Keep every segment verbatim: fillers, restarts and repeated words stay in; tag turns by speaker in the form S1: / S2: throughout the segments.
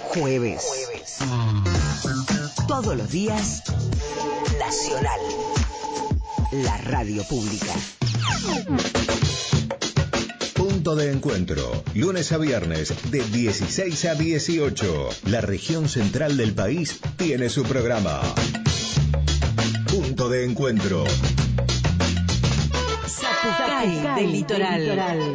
S1: jueves. jueves. Todos los días, Nacional. La radio pública.
S2: Punto de encuentro, lunes a viernes de dieciséis a dieciocho. La región central del país tiene su programa. Punto de encuentro.
S3: Zapucay del litoral.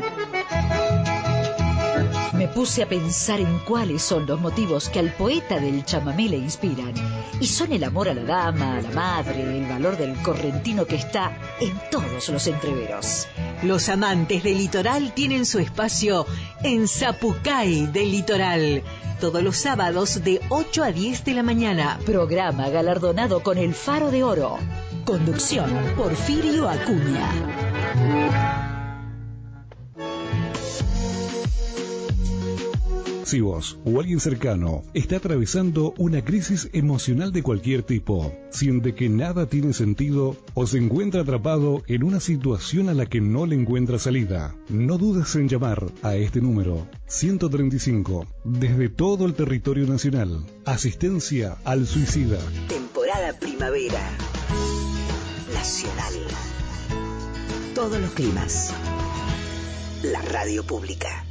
S3: Me puse a pensar en cuáles son los motivos que al poeta del chamamé le inspiran. Y son el amor a la dama, a la madre, el valor del correntino que está en todos los entreveros.
S4: Los amantes del litoral tienen su espacio en Zapucay del litoral. Todos los sábados de ocho a diez de la mañana.
S3: Programa galardonado con el Faro de Oro. Conducción, Porfirio Acuña.
S5: Si vos o alguien cercano está atravesando una crisis emocional de cualquier tipo, siente que nada tiene sentido o se encuentra atrapado en una situación a la que no le encuentra salida, no dudes en llamar a este número ciento treinta y cinco desde todo el territorio nacional. Asistencia al suicida.
S1: Temporada primavera. Nacional. Todos los climas. La radio pública.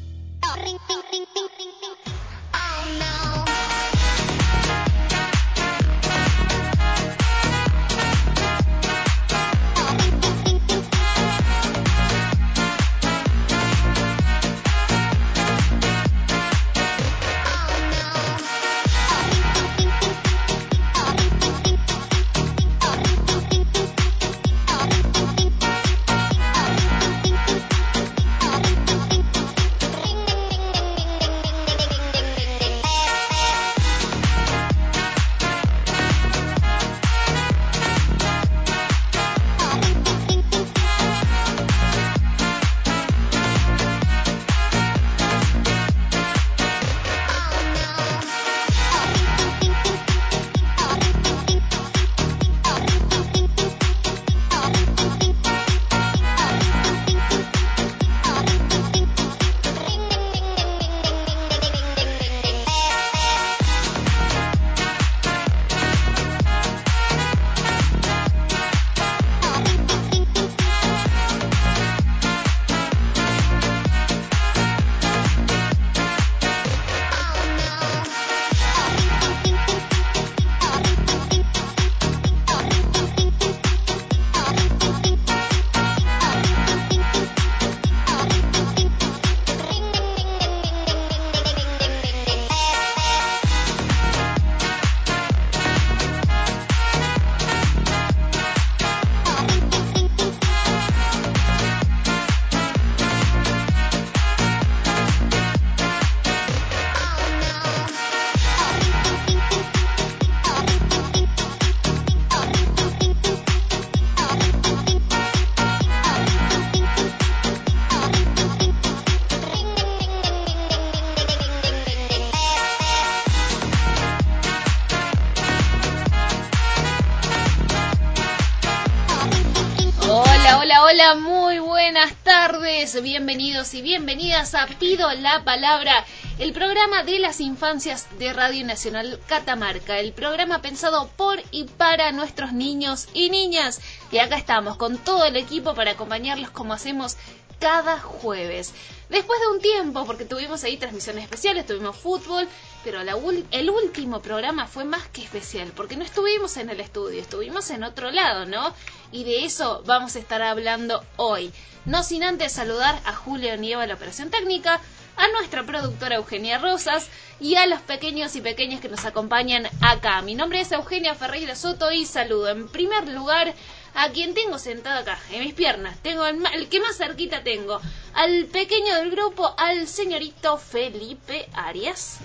S6: Hola, muy buenas tardes, bienvenidos y bienvenidas a Pido la Palabra, el programa de las infancias de Radio Nacional Catamarca, el programa pensado por y para nuestros niños y niñas. Y acá estamos con todo el equipo para acompañarlos como hacemos cada jueves. Después de un tiempo, porque tuvimos ahí transmisiones especiales, tuvimos fútbol, pero la ul- el último programa fue más que especial, porque no estuvimos en el estudio, estuvimos en otro lado, ¿no? Y de eso vamos a estar hablando hoy. No sin antes saludar a Julio Nieva, la operación técnica, a nuestra productora Eugenia Rosas y a los pequeños y pequeñas que nos acompañan acá. Mi nombre es Eugenia Ferreira Soto y saludo en primer lugar a quien tengo sentado acá, en mis piernas. Tengo el, el que más cerquita tengo, al pequeño del grupo, al señorito Felipe Arias.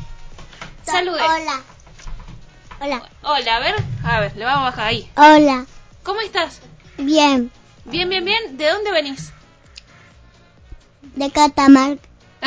S6: Salude.
S7: Hola. Hola.
S6: Hola, a ver, a ver, le vamos a bajar ahí.
S7: Hola.
S6: ¿Cómo estás?
S7: Bien.
S6: Bien, bien, bien. ¿De dónde venís?
S7: De Catamarca.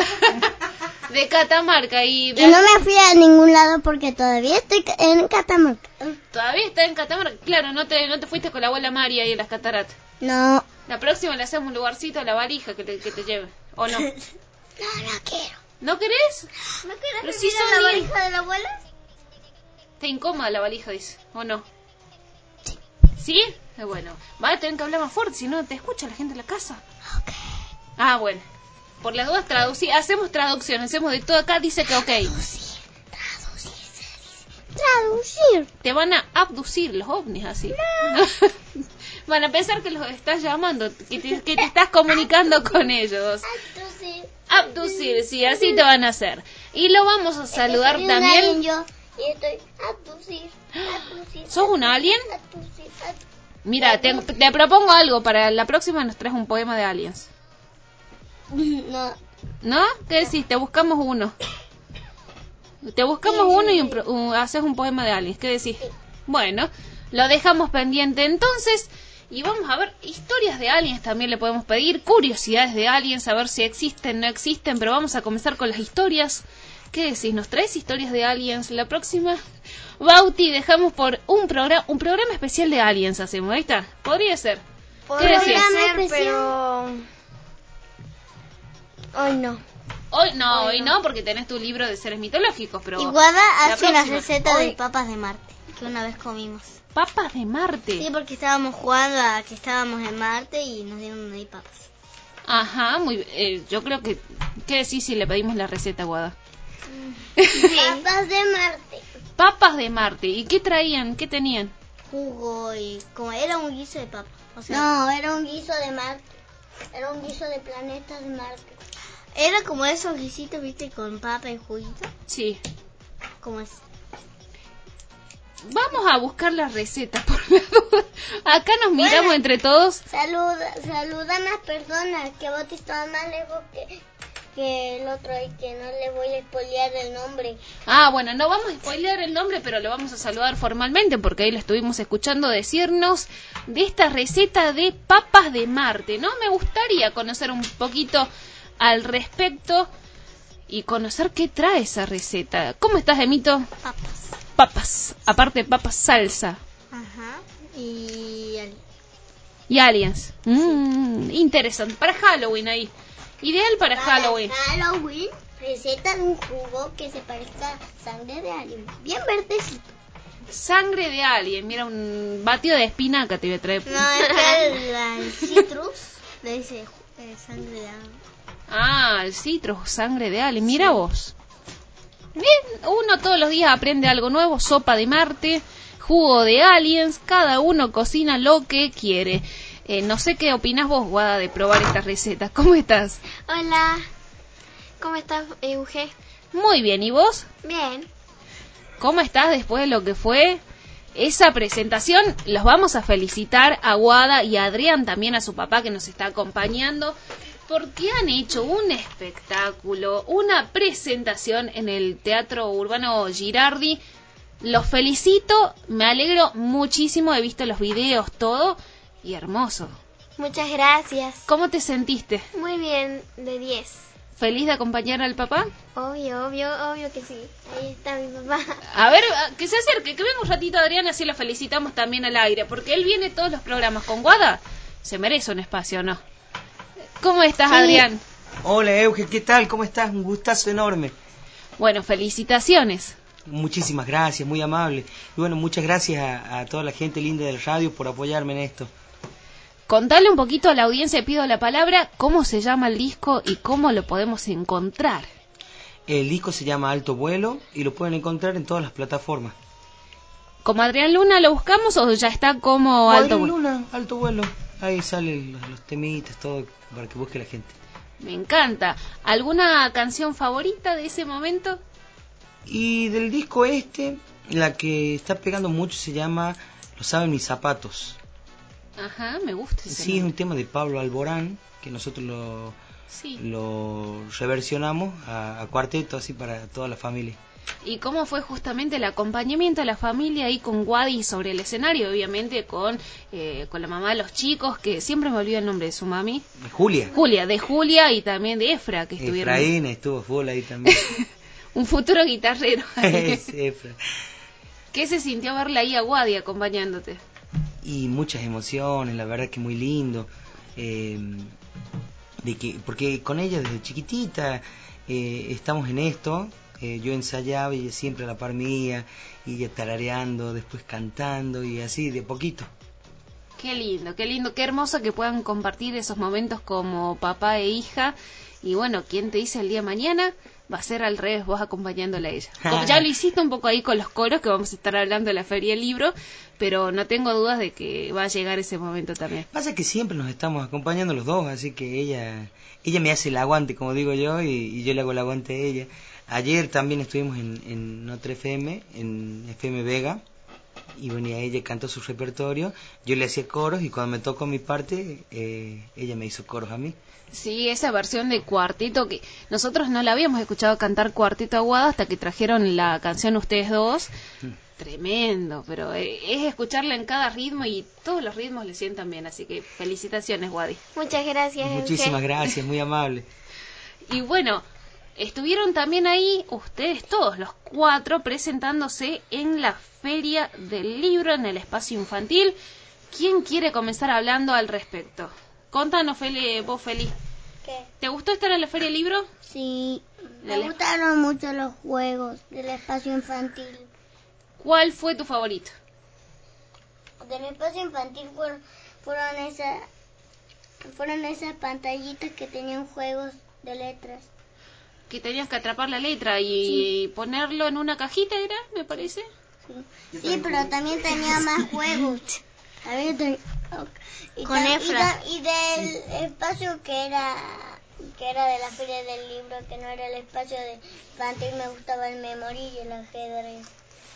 S6: De Catamarca y... De...
S7: Y no me fui a ningún lado porque todavía estoy en Catamarca.
S6: ¿Todavía estás en Catamarca? Claro, no te, no te fuiste con la abuela María ahí en las cataratas.
S7: No.
S6: La próxima le hacemos un lugarcito a la valija que te, que te lleve, ¿o no?
S7: No, no quiero.
S6: ¿No querés?
S7: ¿No querés
S6: Pero
S7: que
S6: si
S7: mire
S6: son
S7: la
S6: diez.
S7: valija de la abuela?
S6: Está incómoda la valija, dice, ¿o no? ¿Sí? Eh, bueno, vas a tener que hablar más fuerte, si no te escucha la gente en la casa.
S7: Ok.
S6: Ah, bueno. Por las dudas traducir, hacemos traducción, hacemos de todo acá, dice que ok.
S7: Traducir, traducir, se dice. Traducir.
S6: Te van a abducir los ovnis así. No. Van a pensar que los estás llamando, que te, que te estás comunicando con ellos.
S7: Abducir.
S6: Abducir, sí, así te van a hacer. Y lo vamos a saludar
S7: Estoy un
S6: también.
S7: alien yo, y estoy abducir, abducir.
S6: ¿Sos un alien?
S7: Abducir, abducir.
S6: Mira, te, te propongo algo, para la próxima nos traes un poema de aliens.
S7: No.
S6: ¿No? ¿Qué decís? Te buscamos uno. Te buscamos
S7: Sí,
S6: uno y
S7: sí,
S6: un,
S7: sí.
S6: pro- un- haces un poema de aliens. ¿Qué decís? Bueno, lo dejamos pendiente entonces. Y vamos a ver, historias de aliens también le podemos pedir, curiosidades de aliens, a ver si existen, no existen, pero vamos a comenzar con las historias. ¿Qué decís? ¿Nos traes historias de aliens la próxima? Bauti, dejamos por un programa, un programa especial de aliens hacemos, ahí está, podría ser. ¿Qué decís?
S7: ser, pero hoy no.
S6: Hoy no,
S7: Hoy
S6: hoy
S7: no.
S6: no, porque tenés tu libro de seres mitológicos, pero...
S7: Y Guada
S6: la
S7: hace una
S6: próxima.
S7: receta
S6: Hoy-
S7: de papas de Marte, que una vez comimos.
S6: Papas de Marte.
S7: Sí, porque estábamos jugando a que estábamos en Marte y nos dieron ahí papas.
S6: Ajá, muy bien. Eh, yo creo que... ¿Qué decís si le pedimos la receta, Guada?
S7: Papas de Marte.
S6: Papas de Marte. ¿Y qué traían? ¿Qué tenían?
S7: Jugo y como era un guiso de papa. O sea, no, era un guiso de Marte. Era un guiso de planetas de Marte. Era como esos guisitos, viste, con papa y juguito.
S6: Sí.
S7: Como es.
S6: Vamos a buscar la receta, por la duda. Acá nos miramos
S7: Bueno.
S6: entre todos.
S7: Saluda, saludan a las personas que vos te estás más lejos que, que el otro y que no le voy a spoilear el nombre.
S6: Ah, bueno, no vamos a spoilear el nombre, pero lo vamos a saludar formalmente porque ahí lo estuvimos escuchando decirnos de esta receta de papas de Marte, ¿no? Me gustaría conocer un poquito al respecto y conocer qué trae esa receta. ¿Cómo estás, Demito?
S7: Papas.
S6: Papas, aparte de papas, salsa
S7: Ajá. Y al-
S6: y aliens. Mm, interesante, para Halloween ahí. Ideal para Halloween.
S7: Halloween, receta de un jugo que se parezca a sangre de alien. Bien verdecito.
S6: Sangre de alien, mira, un batido de espinaca te voy a traer.
S7: No, es que el, el citrus le dice eh, sangre de alien.
S6: Ah, el citrus, sangre de alien, mira vos. Bien, uno todos los días aprende algo nuevo, sopa de Marte, jugo de aliens, cada uno cocina lo que quiere. Eh, no sé qué opinas vos, Guada, de probar estas recetas. ¿Cómo estás?
S8: Hola, ¿cómo estás, Euge?
S6: Muy bien, ¿y vos?
S8: Bien.
S6: ¿Cómo estás después de lo que fue esa presentación? Los vamos a felicitar a Guada y a Adrián, también a su papá que nos está acompañando, porque han hecho un espectáculo, una presentación en el Teatro Urbano Girardi. Los felicito, me alegro muchísimo, he visto los videos, todo, y hermoso.
S8: Muchas gracias.
S6: ¿Cómo te sentiste?
S8: Muy bien, de diez.
S6: ¿Feliz de acompañar al papá?
S8: Obvio, obvio, obvio que sí. Ahí está mi papá.
S6: A ver, que se acerque, que venga un ratito Adrián, así lo felicitamos también al aire, porque él viene todos los programas con Guada, se merece un espacio, ¿no? ¿Cómo estás,
S7: Sí.
S6: Adrián?
S9: Hola Euge, ¿qué tal? ¿Cómo estás? Un gustazo enorme.
S6: Bueno, felicitaciones.
S9: Muchísimas gracias, muy amable. Y bueno, muchas gracias a, a toda la gente linda del radio por apoyarme en esto.
S6: Contale un poquito a la audiencia, pido la palabra, cómo se llama el disco y cómo lo podemos encontrar.
S9: El disco se llama Alto Vuelo y lo pueden encontrar en todas las plataformas.
S6: ¿Como Adrián Luna lo buscamos o ya está como Alto
S9: Adrián
S6: Vuelo?
S9: Luna, Alto Vuelo. Ahí salen los, los temitas, todo para que busque la gente.
S6: Me encanta. ¿Alguna canción favorita de ese momento?
S9: Y del disco este, la que está pegando mucho se llama Lo saben mis zapatos.
S6: Ajá, me gusta ese
S9: Sí, es un
S6: nombre.
S9: tema de Pablo Alborán, que nosotros lo,
S6: Sí.
S9: lo reversionamos a, a cuarteto, así para toda la familia.
S6: ¿Y cómo fue justamente el acompañamiento de la familia ahí con Wadi sobre el escenario? Obviamente con, eh, con la mamá de los chicos, que siempre me olvido el nombre de su mami.
S9: Julia.
S6: Julia, de Julia y también de Efra, que estuvieron.
S9: Efraín estuvo full ahí también.
S6: Un futuro guitarrero.
S9: Es Efra.
S6: ¿Qué se sintió verla ahí a Wadi acompañándote?
S9: Y muchas emociones, la verdad que muy lindo. Eh, de que, porque con ella desde chiquitita eh, estamos en esto. Eh, yo ensayaba y ella siempre a la par mía, y ella tarareando, después cantando y así de poquito.
S6: Qué lindo, qué lindo, qué hermoso que puedan compartir esos momentos como papá e hija. Y bueno, ¿quién te dice el día de mañana? Va a ser al revés, vos acompañándola a ella. Como ya lo hiciste un poco ahí con los coros, que vamos a estar hablando de la Feria del Libro, pero no tengo dudas de que va a llegar ese momento también.
S9: Pasa que siempre nos estamos acompañando los dos, así que ella ella me hace el aguante, como digo yo, y, y yo le hago el aguante a ella. Ayer también estuvimos en, en otra F M, en F M Vega, y bueno, y a ella cantó su repertorio, yo le hacía coros, y cuando me tocó mi parte, eh, ella me hizo coros a mí.
S6: Sí, esa versión de cuarteto que nosotros no la habíamos escuchado cantar Cuarteto Aguado hasta que trajeron la canción ustedes dos. Mm. Tremendo, pero es escucharla en cada ritmo y todos los ritmos le sientan bien, así que felicitaciones, Wadi.
S8: Muchas gracias.
S9: Muchísimas
S8: Euge.
S9: gracias, muy amable.
S6: Y bueno, estuvieron también ahí ustedes todos, los cuatro, presentándose en la Feria del Libro, en el espacio infantil. ¿Quién quiere comenzar hablando al respecto? Contanos, Feli, vos, Feli.
S7: ¿Qué?
S6: ¿Te gustó estar en la Feria del Libro?
S7: Sí, me
S6: Dale.
S7: gustaron mucho los juegos del espacio infantil.
S6: ¿Cuál fue tu favorito?
S7: Del espacio infantil fueron, fueron, esa, fueron esas pantallitas que tenían juegos de letras.
S6: Que tenías que atrapar la letra y sí. ponerlo en una cajita, ¿era? Me parece.
S7: Sí, sí, pero también tenía más juegos. A ver, te... y
S8: con Efra.
S7: Y, y del espacio que era que era de la Feria del Libro, que no era el espacio de infantil, me gustaba el memory y el ajedrez.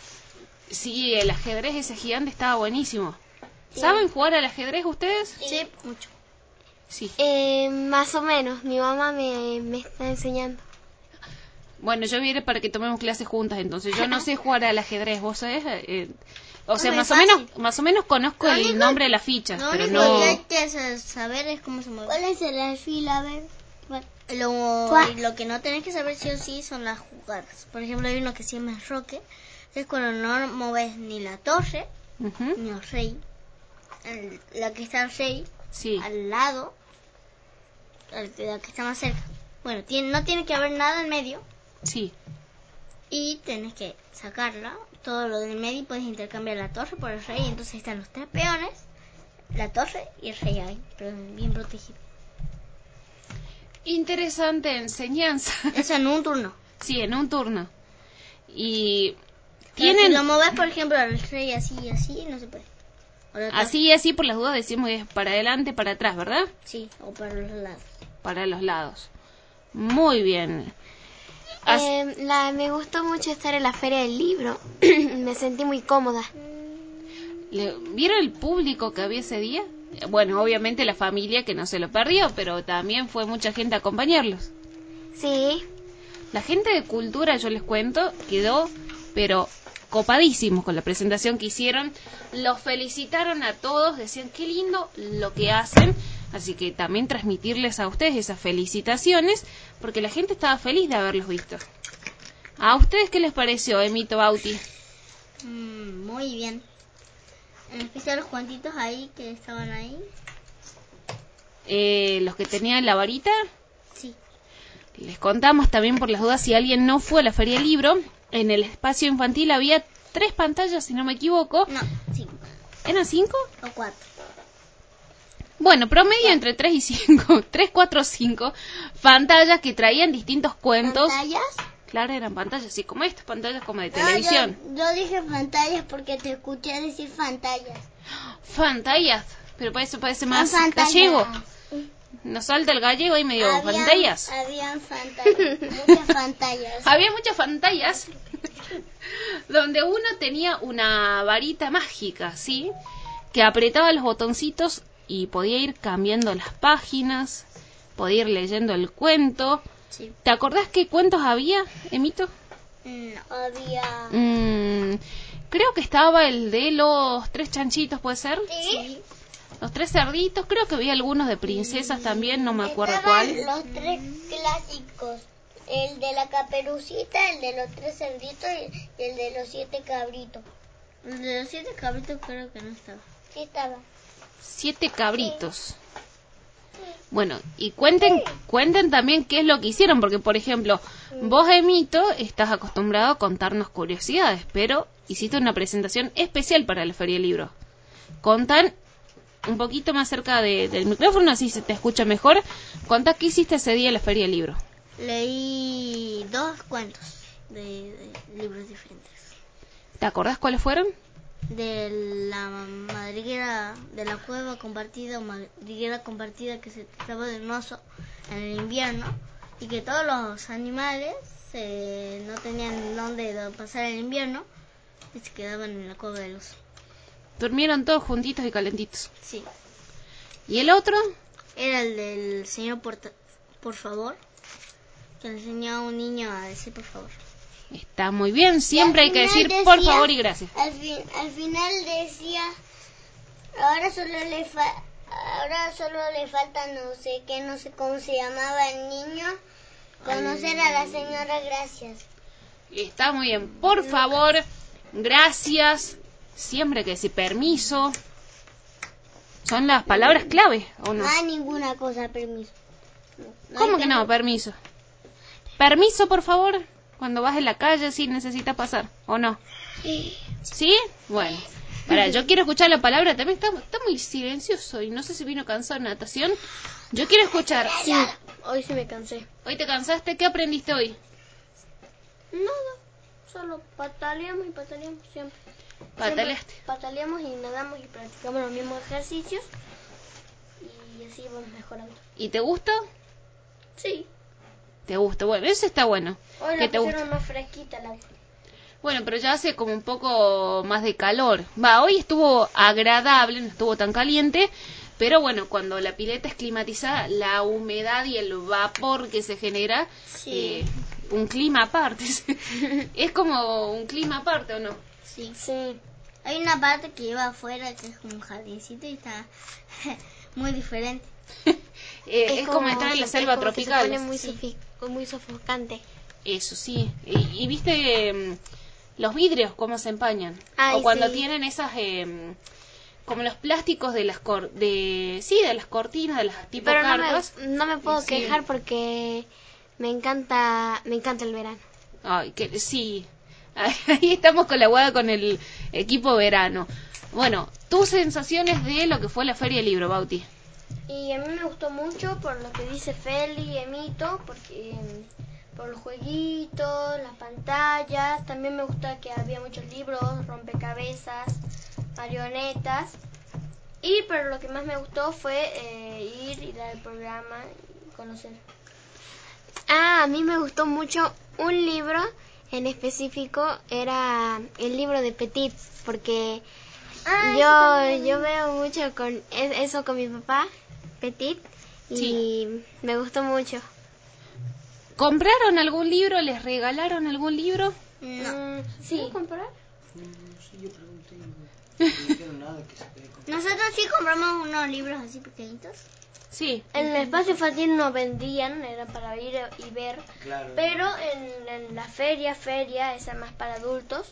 S6: Sí, el ajedrez ese gigante estaba buenísimo.
S7: Sí.
S6: ¿Saben jugar al ajedrez ustedes?
S7: Sí, sí, mucho.
S6: Sí.
S8: Eh, más o menos, mi mamá me, me está enseñando.
S6: Bueno, yo vine para que tomemos clases juntas, entonces yo no sé jugar al ajedrez, ¿vos sabés? Eh, o sea,
S7: no,
S6: más o
S7: fácil.
S6: menos más o menos conozco
S7: lo
S6: el
S7: único,
S6: nombre de las fichas,
S7: lo
S6: pero
S7: único
S6: no...
S7: que hay que saber es cómo se mueve. ¿Cuál es el alfil? A ver. Bueno, lo, lo que no tenés que saber sí o sí son las jugadas. Por ejemplo, hay uno que se llama roque. Es cuando no mueves ni la torre, uh-huh. ni el rey. El, la que está el rey,
S6: sí.
S7: al lado, el, la que está más cerca. Bueno, tiene, no tiene que haber nada en medio.
S6: Sí.
S7: Y tenés que sacarla, todo lo del medio, y puedes intercambiar la torre por el rey. Entonces están los tres peones, la torre y el rey ahí, pero bien protegido.
S6: Interesante enseñanza.
S7: Eso en un turno.
S6: Sí, en un turno. Y
S7: tienen... Si lo moves, por ejemplo, al rey así y así, no se puede.
S6: Así y así, por las dudas, decimos que es para adelante, para atrás, ¿verdad?
S7: Sí, o para los lados.
S6: Para los lados. Muy bien.
S8: As... Eh, la, me gustó mucho estar en la Feria del Libro. Me sentí muy cómoda.
S6: ¿Vieron el público que había ese día? Bueno, obviamente la familia que no se lo perdió, pero también fue mucha gente a acompañarlos.
S8: Sí.
S6: La gente de cultura, yo les cuento, quedó, pero copadísimos con la presentación que hicieron. Los felicitaron a todos, decían qué lindo lo que hacen. Así que también transmitirles a ustedes esas felicitaciones, porque la gente estaba feliz de haberlos visto. ¿A ustedes qué les pareció, Emito, Bauti?
S7: Mm, muy bien. En especial los cuantitos ahí que estaban ahí.
S6: Eh, ¿Los que tenían la varita?
S7: Sí.
S6: Les contamos también por las dudas si alguien no fue a la Feria del Libro. En el espacio infantil había tres pantallas, si no me equivoco.
S7: No, cinco.
S6: ¿Eran cinco?
S7: O cuatro.
S6: Bueno, promedio yeah. entre tres y cinco. tres, cuatro, cinco pantallas que traían distintos cuentos.
S7: ¿Pantallas?
S6: Claro, eran pantallas, así como estas, pantallas como de televisión.
S7: No, yo, yo dije pantallas porque te escuché decir pantallas.
S6: Pantallas, pero para eso parece más gallego. Nos salta el gallego y medio
S7: habían,
S6: pantallas.
S7: Habían pantallas, muchas pantallas.
S6: Había muchas pantallas donde uno tenía una varita mágica, ¿sí? Que apretaba los botoncitos y podía ir cambiando las páginas, podía ir leyendo el cuento.
S7: Sí. ¿Te
S6: acordás qué cuentos había, Emito?
S7: No, había...
S6: Mm, creo que estaba el de los tres chanchitos, ¿puede ser?
S7: Sí.
S6: Los tres cerditos, creo que había algunos de princesas también, no me acuerdo
S7: Estaban
S6: cuál.
S7: Los tres clásicos, el de la Caperucita, el de los tres cerditos y el de los siete cabritos. El de los siete cabritos creo que no estaba. Sí estaba.
S6: Siete cabritos. Bueno, y cuenten cuenten también qué es lo que hicieron, porque por ejemplo, vos, Emito, estás acostumbrado a contarnos curiosidades, pero hiciste una presentación especial para la Feria del Libro. Contan un poquito más cerca de, del micrófono, así se te escucha mejor. Contá qué hiciste ese día en la Feria del Libro.
S7: Leí dos cuentos de, de libros diferentes.
S6: ¿Te acordás cuáles fueron?
S7: De la madriguera, de la cueva compartida, madriguera compartida, que se trataba de un oso en el invierno y que todos los animales eh, no tenían dónde pasar el invierno y se quedaban en la cueva del oso.
S6: Durmieron todos juntitos y calentitos.
S7: Sí.
S6: ¿Y el otro?
S7: Era el del señor por, por favor, que enseñó a un niño a decir por favor.
S6: Está muy bien, siempre hay que decir decía, por favor y gracias.
S7: Al, fin, al final decía, ahora solo le fa, ahora solo le falta no sé qué, no sé cómo se llamaba el niño, conocer a la señora gracias.
S6: Está muy bien, por favor, gracias, siempre hay que decir permiso. Son las palabras clave, ¿o no?
S7: No hay ninguna cosa, permiso.
S6: No ¿Cómo que no? Permiso. Permiso, por favor. Cuando vas en la calle, sí necesitas pasar, ¿o no?
S7: Sí.
S6: ¿Sí? Bueno. Para, yo quiero escuchar la palabra. También está, está muy silencioso y no sé si vino cansado en natación. Yo quiero escuchar.
S7: Sí, hoy sí me cansé.
S6: ¿Hoy te cansaste? ¿Qué aprendiste hoy?
S7: Nada. Solo pataleamos y pataleamos siempre.
S6: ¿Pataleaste?
S7: Siempre pataleamos y nadamos y practicamos los mismos ejercicios. Y así vamos mejorando.
S6: ¿Y te gusta?
S7: Sí.
S6: ¿Te gusta? Bueno, eso está bueno.
S7: Hoy
S6: ¿Qué
S7: la
S6: te
S7: pusieron
S6: gusta?
S7: más fresquita la agua.
S6: Bueno, pero ya hace como un poco más de calor. Va, hoy estuvo agradable, no estuvo tan caliente, pero bueno, cuando la pileta es climatizada, la humedad y el vapor que se genera,
S7: sí.
S6: eh, un clima aparte. Es como un clima aparte, ¿o no?
S7: Sí. Sí. Hay una parte que lleva afuera que es como un jardincito y está muy diferente.
S6: eh, es, es como, como estar en la selva
S8: como
S6: tropical.
S8: Se pone muy,
S7: sí.
S8: sofi- muy sofocante.
S6: Eso sí. Y, y viste eh, los vidrios cómo se empañan.
S8: Ay,
S6: o cuando
S8: sí.
S6: tienen esas eh, como los plásticos de las cor de sí de las cortinas de las tipo
S8: Pero
S6: carpas.
S8: no me, no me puedo
S6: sí.
S8: quejar porque me encanta me encanta el verano.
S6: Ay, que sí. Ahí estamos con la guada con el equipo verano. Bueno, tus sensaciones de lo que fue la Feria del Libro, Bauti.
S7: Y a mí me gustó mucho por lo que dice Feli y Emito, porque eh, por los jueguitos, las pantallas. También me gusta que había muchos libros, rompecabezas, marionetas. Y pero lo que más me gustó fue eh, ir y dar el programa y conocer.
S8: Ah, a mí me gustó mucho un libro en específico, era el libro de Petit, porque ah, yo yo veo mucho con eso con mi papá, Petit, y sí. Me gustó mucho.
S6: ¿Compraron algún libro? ¿Les regalaron algún libro?
S7: No. ¿Sí? ¿Puedo comprar?
S9: Sí, yo pregunté. No dijeron nada que se puede comprar.
S7: Nosotros sí compramos unos libros así pequeñitos.
S6: Sí.
S7: En el espacio infantil no vendían, era para ir y ver.
S9: Claro.
S7: Pero en, en la feria, feria, esa más para adultos,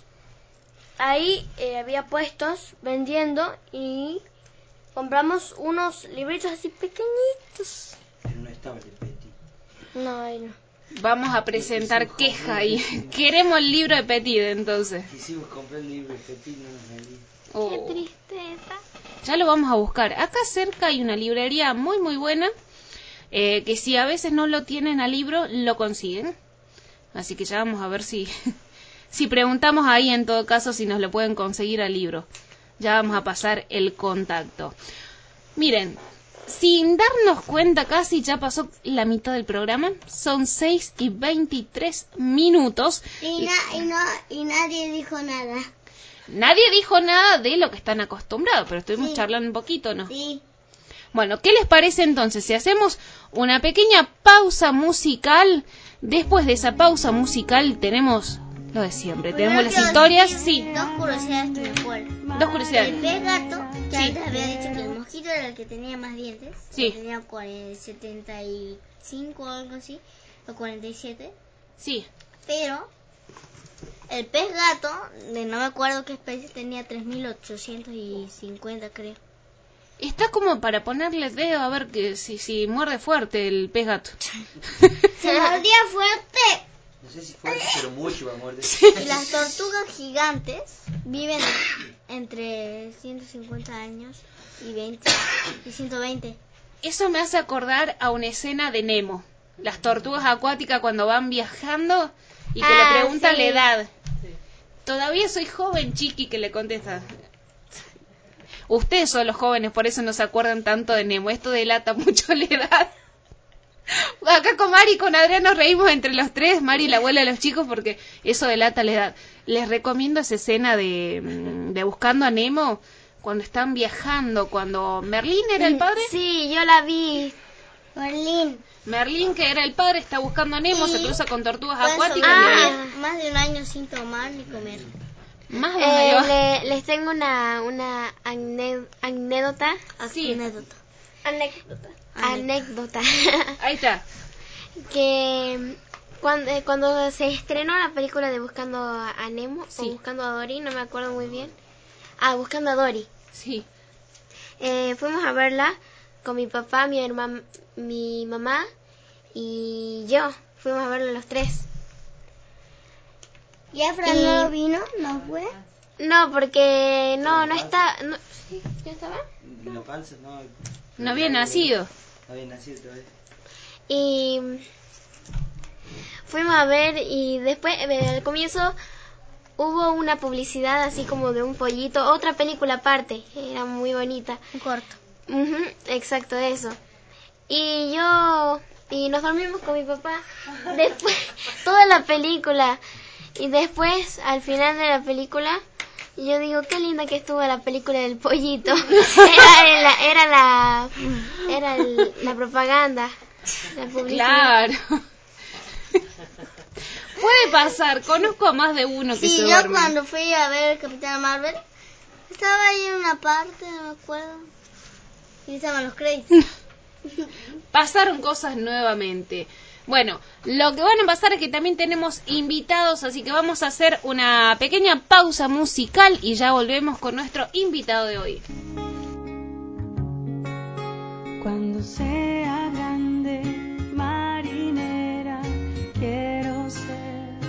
S7: ahí eh, había puestos vendiendo y compramos unos libritos así pequeñitos.
S9: Pero no estaba el de Petit.
S7: No, ahí no.
S6: Vamos a presentar queja ahí. Queremos el libro de Petit, entonces.
S9: Quisimos comprar el libro de Petit, no nos vendía.
S6: Oh.
S8: Qué tristeza.
S6: Ya lo vamos a buscar. Acá cerca hay una librería muy muy buena, eh, que si a veces no lo tienen al libro, lo consiguen. Así que ya vamos a ver si, si preguntamos ahí en todo caso si nos lo pueden conseguir al libro. Ya vamos a pasar el contacto. Miren, sin darnos cuenta casi ya pasó la mitad del programa. Son seis y veintitrés minutos.
S7: Y, na- y, no, y nadie dijo nada.
S6: Nadie dijo nada de lo que están acostumbrados, pero estuvimos
S7: Sí.
S6: charlando un poquito, ¿no?
S7: Sí.
S6: Bueno, ¿qué les parece entonces si hacemos una pequeña pausa musical? Después de esa pausa musical tenemos lo de siempre, tenemos las historias, sí.
S7: Dos curiosidades que me acuerdo.
S6: Dos curiosidades.
S7: El pez gato, que
S6: Sí.
S7: antes había dicho que el mosquito era el que tenía más dientes.
S6: Sí.
S7: Que tenía cuarenta, setenta y cinco o algo así, o cuarenta y siete.
S6: Sí.
S7: Pero el pez gato, de no me acuerdo qué especie, tenía tres mil ochocientos cincuenta, creo.
S6: Está como para ponerle el dedo a ver que si, si muerde fuerte el pez gato.
S7: Se mordía fuerte.
S9: No sé si fuerte, pero mucho va a morder.
S7: Y las tortugas gigantes viven entre ciento cincuenta años y veinte y ciento veinte.
S6: Eso me hace acordar a una escena de Nemo. Las tortugas acuáticas cuando van viajando y que
S8: ah,
S6: le preguntan
S8: sí.
S6: la edad. Sí. Todavía soy joven, chiqui, que le contesta. Ustedes son los jóvenes, por eso no se acuerdan tanto de Nemo. Esto delata mucho la edad. Acá con Mari y con Adrián nos reímos entre los tres, Mari, la abuela de los chicos, porque eso delata la edad. Les recomiendo esa escena de, de Buscando a Nemo, cuando están viajando, cuando Merlín era el padre.
S8: Sí, yo la vi.
S7: Merlín.
S6: Merlín, que era el padre, está buscando a Nemo, y se cruza con tortugas acuáticas.
S7: Ah, y más de un año sin tomar ni comer.
S6: Más de un
S8: eh,
S6: año.
S8: Le, les tengo una, una ané, anécdota.
S7: Sí. Anécdota.
S8: Anécdota. Anécdota.
S6: Ahí está.
S8: Que cuando, eh, cuando se estrenó la película de Buscando a Nemo, sí. o Buscando a Dory, no me acuerdo muy bien. Ah, Buscando a Dory.
S6: Sí.
S8: Eh, fuimos a verla con mi papá, mi hermana, mi mamá y yo. Fuimos a verla los tres.
S7: ¿Y Efraín no vino? ¿No fue?
S8: No, porque no, no está... No, ¿sí? ¿Ya estaba?
S9: La panza, no...
S6: No había nacido.
S9: No había nacido todavía.
S8: Y fuimos a ver y después, al comienzo, hubo una publicidad así como de un pollito, otra película aparte, era muy bonita.
S7: Un corto.
S8: Uh-huh, exacto, eso. Y yo... Y nos dormimos con mi papá. Después, toda la película... Y después, al final de la película, yo digo, qué linda que estuvo la película del pollito. Era la, era la, era el, la propaganda, la publicidad.
S6: Claro. Puede pasar, conozco a más de uno que
S7: sí,
S6: se
S7: yo
S6: duerme.
S7: Cuando fui a ver el Capitán Marvel, estaba ahí en una parte, no me acuerdo, y estaban los créditos.
S6: Pasaron cosas nuevamente. Bueno, lo que van a pasar es que también tenemos invitados, así que vamos a hacer una pequeña pausa musical y ya volvemos con nuestro invitado de hoy.
S10: Cuando sea grande, marinera, quiero ser.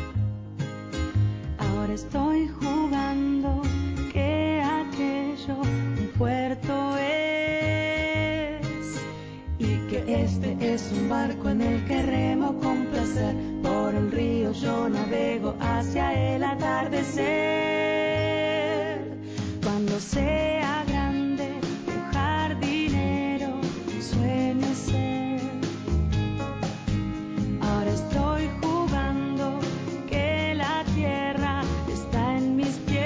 S10: Ahora estoy jugando que aquello un puerto es. Este es un barco en el que remo con placer. Por el río yo navego hacia el atardecer. Cuando sea grande, un jardinero sueño ser. Ahora estoy jugando que la tierra está en mis pies.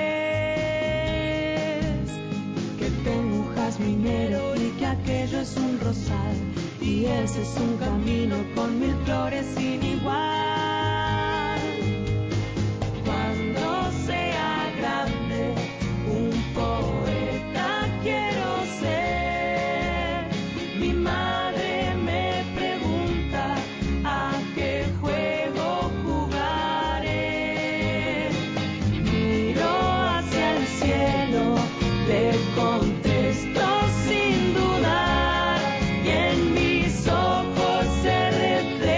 S10: Que tengo un jazminero y que aquello es un rosal. Y ese es un camino con mil flores sin igual. Cuando sea grande, un poeta quiero ser. Mi madre me pregunta a qué juego jugaré. Miro hacia el cielo, le contesto sin dudar. Y en mi ojos se refleja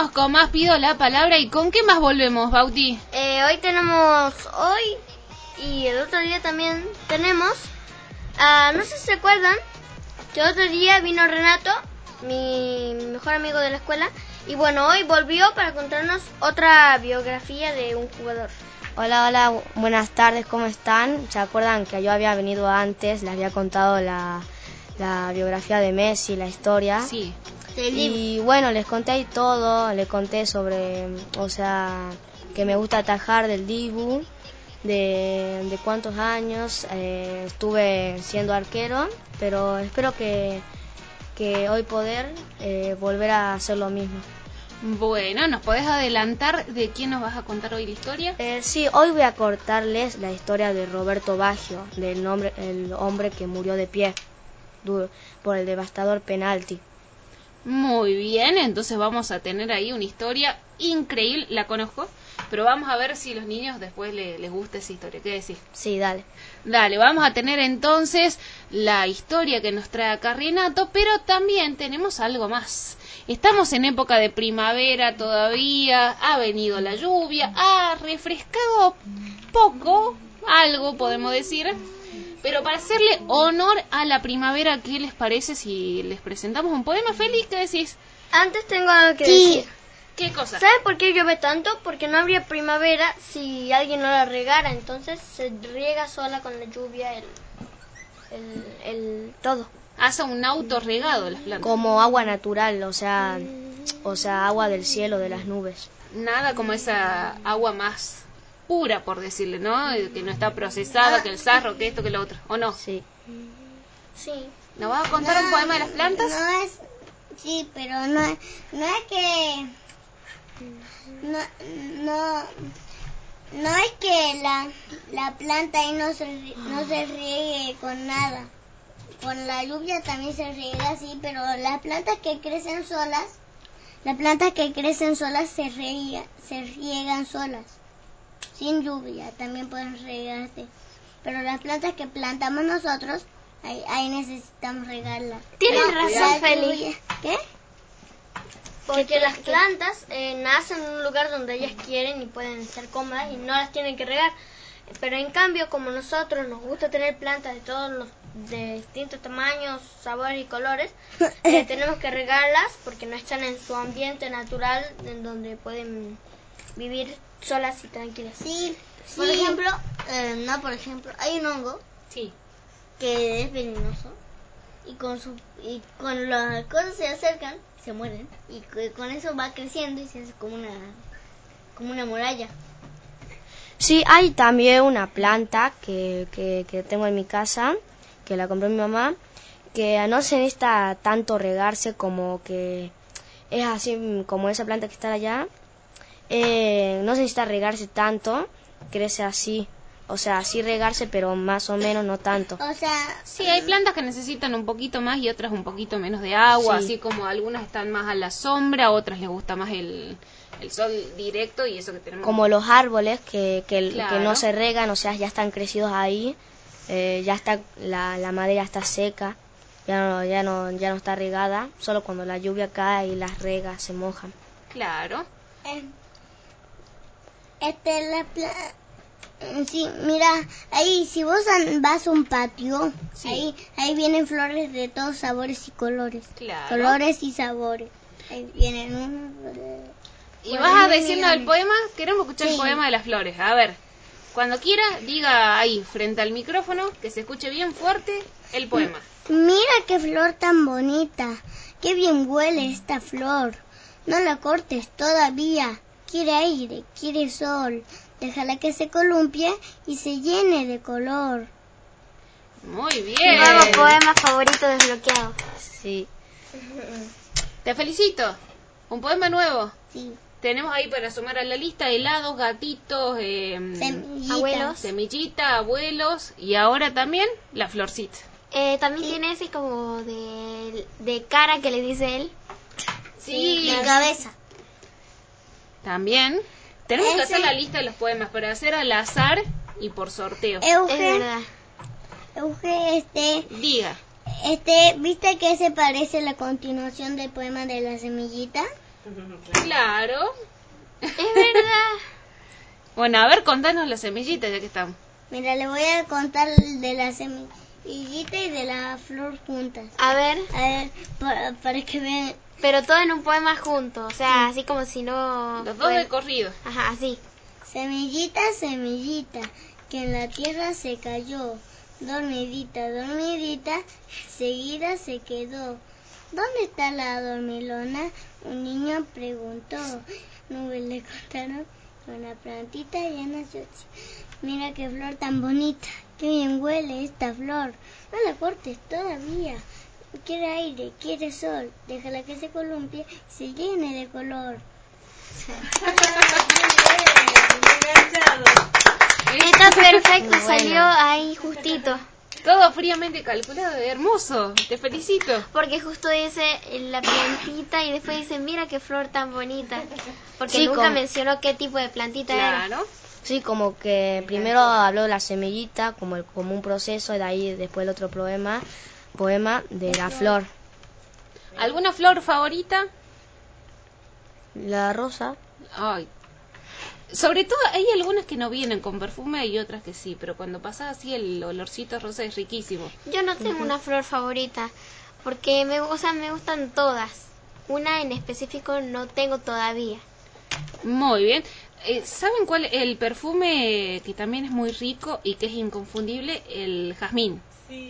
S6: seguimos con más Pido la Palabra. ¿Y con qué más volvemos, Bauti?
S7: Eh, hoy tenemos, hoy y el otro día también tenemos, uh, no sé si se acuerdan, que otro día vino Renato, mi mejor amigo de la escuela, y bueno, hoy volvió para contarnos otra biografía de un jugador.
S11: Hola, hola, buenas tardes, ¿cómo están? ¿Se acuerdan que yo había venido antes, les había contado la, la biografía de Messi, la historia?
S6: Sí.
S11: Y bueno, les conté ahí todo, les conté sobre, o sea, que me gusta atajar del Dibu, de, de cuántos años eh, estuve siendo arquero, pero espero que, que hoy poder eh, volver a hacer lo mismo.
S6: Bueno, ¿nos podés adelantar de quién nos vas a contar hoy la historia?
S11: Eh, sí, hoy voy a contarles la historia de Roberto Baggio, del nombre, el hombre que murió de pie por el devastador penalti.
S6: Muy bien, entonces vamos a tener ahí una historia increíble, la conozco, pero vamos a ver si los niños después le, les gusta esa historia. ¿Qué decís?
S11: Sí, dale.
S6: Dale, vamos a tener entonces la historia que nos trae acá Renato, pero también tenemos algo más. Estamos en época de primavera todavía, ha venido la lluvia, ha refrescado poco, algo podemos decir, pero para hacerle honor a la primavera, ¿qué les parece si les presentamos un poema? Félix, ¿qué decís?
S7: Antes tengo algo que
S6: Sí.
S7: decir.
S6: ¿Qué cosa?
S7: ¿Sabes por qué llueve tanto? Porque no habría primavera si alguien no la regara, entonces se riega sola con la lluvia el, el, el todo.
S6: Hace un autorregado las plantas.
S11: Como agua natural, o sea, o sea, agua del cielo, de las nubes.
S6: Nada como esa agua más pura, por decirle, ¿no? Que no está procesada, que el sarro, que esto, que lo otro, ¿o no?
S11: Sí.
S7: Sí.
S6: ¿Nos vas a contar
S7: no,
S6: un poema de las plantas?
S7: No es, sí, pero no, no es que, no, no, no es que la, la planta ahí no se, no se riegue con nada. Con la lluvia también se riega así, pero las plantas que crecen solas, las plantas que crecen solas se riega, se riegan solas. Sin lluvia también pueden regarse, pero las plantas que plantamos nosotros, ahí, ahí necesitamos regarlas.
S8: Tienes
S7: no,
S8: razón, Feli.
S7: ¿Qué? Porque las plantas eh, nacen en un lugar donde ellas quieren y pueden ser cómodas y no las tienen que regar. Pero en cambio, como nosotros nos gusta tener plantas de todos los de distintos tamaños, sabores y colores, eh, tenemos que regarlas porque no están en su ambiente natural en donde pueden vivir solas y tranquilas. Sí, sí. Por ejemplo, eh, no, por ejemplo, hay un hongo,
S6: sí,
S7: que es venenoso y con su y con las cosas se acercan, se mueren y con eso va creciendo y se hace como una como una muralla.
S11: Sí, hay también una planta que, que, que tengo en mi casa, que la compró mi mamá, que no se necesita tanto regarse como que es así como esa planta que está allá. Eh, no se necesita regarse tanto, crece así, o sea, sí regarse, pero más o menos no tanto.
S7: O sea,
S6: sí, hay plantas que necesitan un poquito más y otras un poquito menos de agua,
S11: sí.
S6: Así como algunas están más a la sombra, otras les gusta más el, el sol directo y eso que tenemos.
S11: Como los árboles que, que,
S6: Claro.
S11: que no se regan, o sea, ya están crecidos ahí, eh, ya está la, la madera está seca, ya no, ya no, ya no está regada, solo cuando la lluvia cae y las rega se mojan.
S6: Claro.
S7: Eh, este la pla- sí, mira, ahí si vos vas a un patio,
S6: sí.
S7: ahí ahí vienen flores de todos sabores y colores.
S6: Claro.
S7: Colores y sabores. Ahí vienen unos.
S6: Y vas a decirnos el poema, queremos escuchar
S7: sí.
S6: el poema de las flores. A ver, cuando quiera, diga ahí, frente al micrófono, que se escuche bien fuerte el poema.
S7: Mira qué flor tan bonita, qué bien huele esta flor. No la cortes todavía, quiere aire, quiere sol. Déjala que se columpie y se llene de color.
S6: Muy bien.
S8: Nuevo poema favorito desbloqueado.
S11: Sí.
S6: Te felicito. Un poema nuevo.
S7: Sí.
S6: Tenemos ahí para sumar a la lista helados, gatitos, eh,
S7: Semillita.
S8: Abuelos.
S6: semillita, abuelos y ahora también la florcita.
S8: Eh, también sí. Tiene ese como de, de cara que le dice él.
S6: Sí.
S7: De cabeza.
S6: También. Tenemos
S7: Ese...
S6: que hacer la lista de los poemas para hacer al azar y por sorteo.
S7: Euge,
S8: es verdad.
S7: Euge, este...
S6: Diga.
S7: Este, ¿viste que se parece la continuación del poema de la semillita?
S6: Claro.
S8: Es verdad.
S6: Bueno, a ver, contanos las semillitas ya que estamos.
S7: Mira, le voy a contar de la semillita y de la flor juntas.
S8: A ver.
S7: A ver, para, para que vean.
S8: Pero todo en un poema junto, o sea, así como si no...
S6: Los dos de corrido.
S8: Ajá, así.
S7: Semillita, semillita, que en la tierra se cayó. Dormidita, dormidita, seguida se quedó. ¿Dónde está la dormilona? Un niño preguntó. Nubes le contaron que una plantita ya nació. Mira qué flor tan bonita, qué bien huele esta flor. No la cortes todavía. Quiere aire, quiere sol. Déjala que se columpie y se llene de color.
S8: Está perfecto, salió ahí justito.
S6: Todo fríamente calculado, hermoso, te felicito.
S8: Porque justo dice la plantita y después dice, mira qué flor tan bonita. Porque
S11: Sí,
S8: nunca
S11: como-
S8: mencionó qué tipo de plantita
S6: Claro.
S8: era.
S11: Sí, como que primero habló de la semillita como, el- como un proceso, y de ahí después el otro poema, poema de la flor.
S6: ¿Alguna flor favorita?
S11: La rosa.
S6: Ay. Sobre todo hay algunas que no vienen con perfume y otras que sí, pero cuando pasa así el olorcito rosa es riquísimo.
S8: Yo no tengo una flor favorita, porque me, o sea, me gustan todas. Una en específico no tengo todavía.
S6: Muy bien. Eh, ¿Saben cuál? El perfume que también es muy rico y que es inconfundible, el jazmín.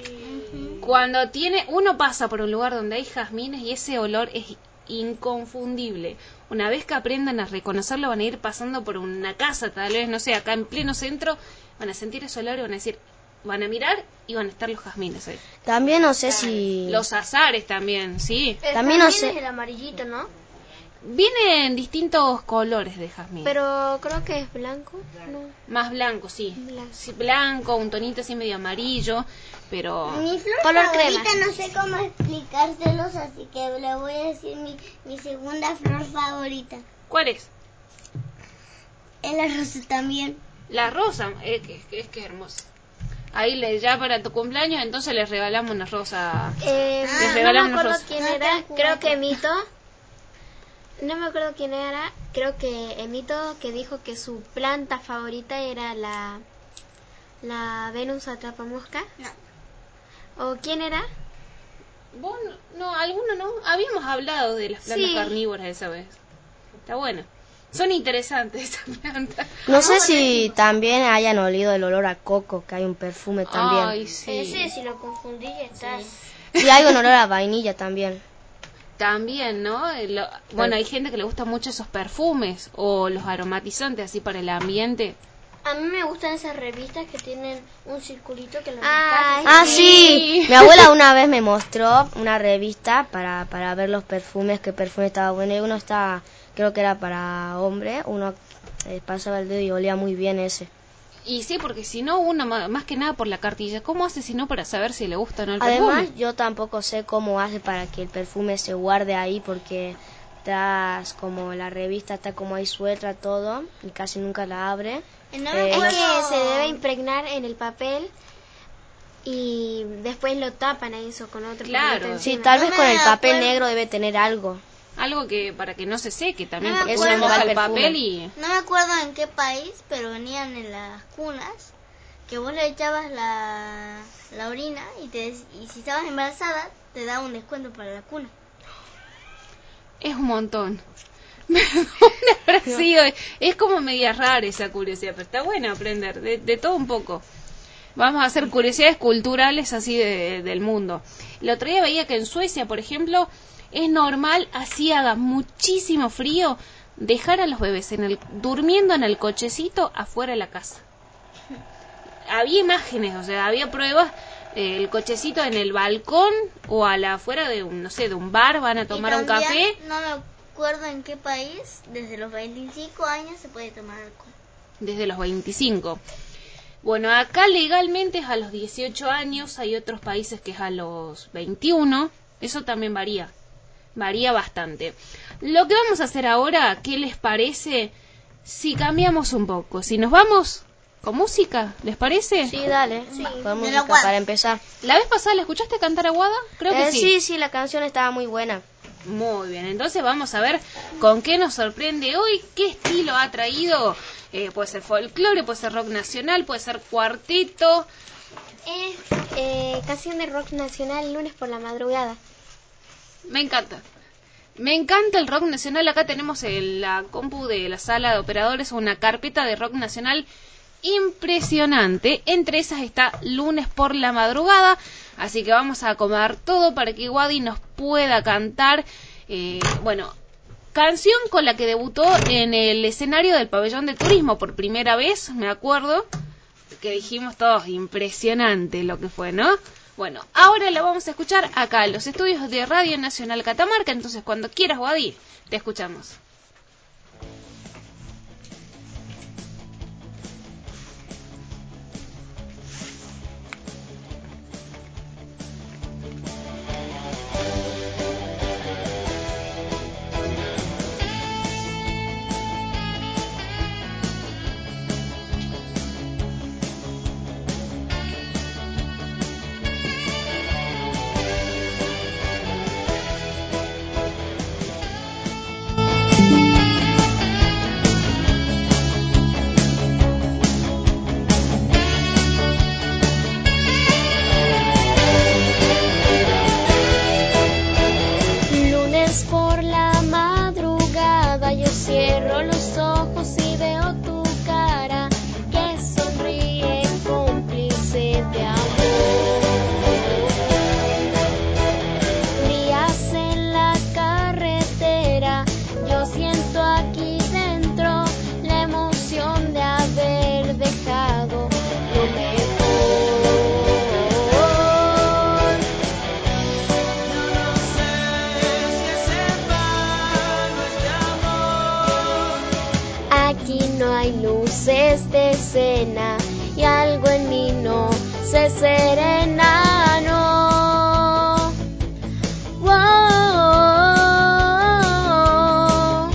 S6: Cuando tiene, uno pasa por un lugar donde hay jazmines y ese olor es inconfundible. Una vez que aprendan a reconocerlo, van a ir pasando por una casa, tal vez, no sé, acá en pleno centro, van a sentir ese olor y van a decir, van a mirar y van a estar los jazmines ahí.
S11: También no sé si...
S6: Los azares también, sí.
S11: También no sé...
S8: es el amarillito, ¿no?
S6: Vienen distintos colores de jazmín.
S8: Pero creo que es blanco, ¿no?
S6: Más blanco, sí.
S8: Blanco.
S6: Sí, blanco, un tonito así medio amarillo, pero...
S7: Mi flor
S8: Color
S7: favorita
S8: crema.
S7: no sé cómo explicárselos, así que le voy a decir mi, mi segunda flor favorita.
S6: ¿Cuál es?
S7: Es la rosa también.
S6: La rosa, es que es que hermosa. Ahí le, ya para tu cumpleaños, entonces les regalamos una rosa.
S8: Eh,
S6: Les
S8: no me
S6: regalamos una
S8: acuerdo
S6: rosa.
S8: quién
S7: No
S8: era,
S7: tengo
S8: creo
S7: juguete.
S8: que Emito. No me acuerdo quién era, creo que Emito que dijo que su planta favorita era la la Venus atrapamosca.
S7: No.
S8: ¿O quién era?
S6: ¿Vos no, no, alguno no? Habíamos hablado de las plantas
S8: Sí.
S6: carnívoras esa vez. Está buena. Son interesantes esas plantas.
S11: No sé si también hayan olido el olor a coco, que hay un perfume también.
S6: Ay, sí.
S8: si lo confundí estás.
S11: Y hay un olor a vainilla también.
S6: También, ¿no? Lo- bueno, hay gente que le gusta mucho esos perfumes o los aromatizantes así para el ambiente.
S8: A mí me gustan esas revistas que tienen un circulito que lo
S11: Ah,
S8: rascas y-
S11: sí. Mi abuela una vez me mostró una revista para, para ver los perfumes, qué perfume estaba bueno. Y uno estaba, creo que era para hombre, uno eh, pasaba el dedo y olía muy bien ese.
S6: Y sí, porque si no, uno ma- más que nada por la cartilla. ¿Cómo hace si no para saber si le gusta o no el
S11: Además,
S6: perfume?
S11: yo tampoco sé cómo hace para que el perfume se guarde ahí, porque tras como la revista está como ahí suelta todo y casi nunca la abre.
S7: No
S11: Eh,
S8: Es
S11: no-
S8: que se debe impregnar en el papel y después lo tapan a eso con otro
S6: Claro.
S8: papelito
S11: Sí,
S8: encima.
S11: tal
S7: No
S11: vez
S7: me
S11: con el papel
S7: acuerdo.
S11: negro debe tener algo.
S6: Algo que para que no se seque también,
S7: No me
S6: porque
S11: Eso
S6: uno
S11: es donde va
S6: moja
S11: el
S6: el
S11: perfume.
S6: papel y...
S7: No me acuerdo en qué país, pero venían en las cunas que vos le echabas la, la orina y, te, y si estabas embarazada te daba un descuento para la cuna.
S6: Es un montón. Pero sí, es como media rara esa curiosidad, pero está bueno aprender de, de todo un poco. Vamos a hacer curiosidades culturales así de- del mundo. El otro día veía que en Suecia, por ejemplo, es normal, así haga muchísimo frío, dejar a los bebés en el, durmiendo en el cochecito afuera de la casa. Había imágenes, o sea, había pruebas, eh, el cochecito en el balcón o a la afuera de un, no sé, de un bar, van a tomar
S7: Y
S6: un
S7: también,
S6: café.
S7: No me acuerdo en qué país, desde los veinticinco años se puede tomar alcohol.
S6: Desde los veinticinco. Bueno, acá legalmente es a los dieciocho años, hay otros países que es a los veintiuno, eso también varía, varía bastante. Lo que vamos a hacer ahora, ¿qué les parece si cambiamos un poco? Si nos vamos con música, ¿les parece?
S11: Sí, dale.
S7: Sí,
S11: Con
S7: de la
S11: música
S7: Guada.
S11: para empezar.
S6: ¿La vez pasada la escuchaste cantar a Guada? Creo que
S11: Eh,
S6: sí.
S11: sí, sí, la canción estaba muy buena.
S6: Muy bien, entonces vamos a ver con qué nos sorprende hoy, qué estilo ha traído. Eh, puede ser folclore, puede ser rock nacional, puede ser cuarteto.
S8: Es eh, canción de rock nacional, lunes por la madrugada.
S6: Me encanta. Me encanta el rock nacional. Acá tenemos en la compu de la sala de operadores una carpeta de rock nacional impresionante. Entre esas está lunes por la madrugada. Así que vamos a acomodar todo para que Wadi nos pueda cantar. Eh, bueno, canción con la que debutó en el escenario del pabellón de turismo por primera vez, me acuerdo. Que dijimos todos, impresionante lo que fue, ¿no? Bueno, ahora la vamos a escuchar acá en los estudios de Radio Nacional Catamarca. Entonces, cuando quieras, Wadi, te escuchamos.
S8: De escena y algo en mí no se serena, no. Wow.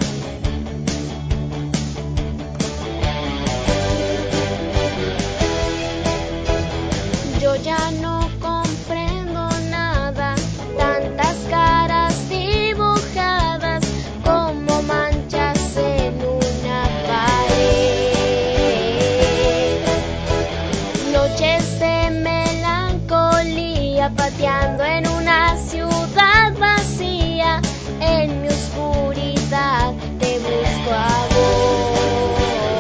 S8: Yo ya no comprendo nada, tantas caras dibujadas como manchas en una pared. Pateando en una ciudad vacía, en mi oscuridad te busco a vos.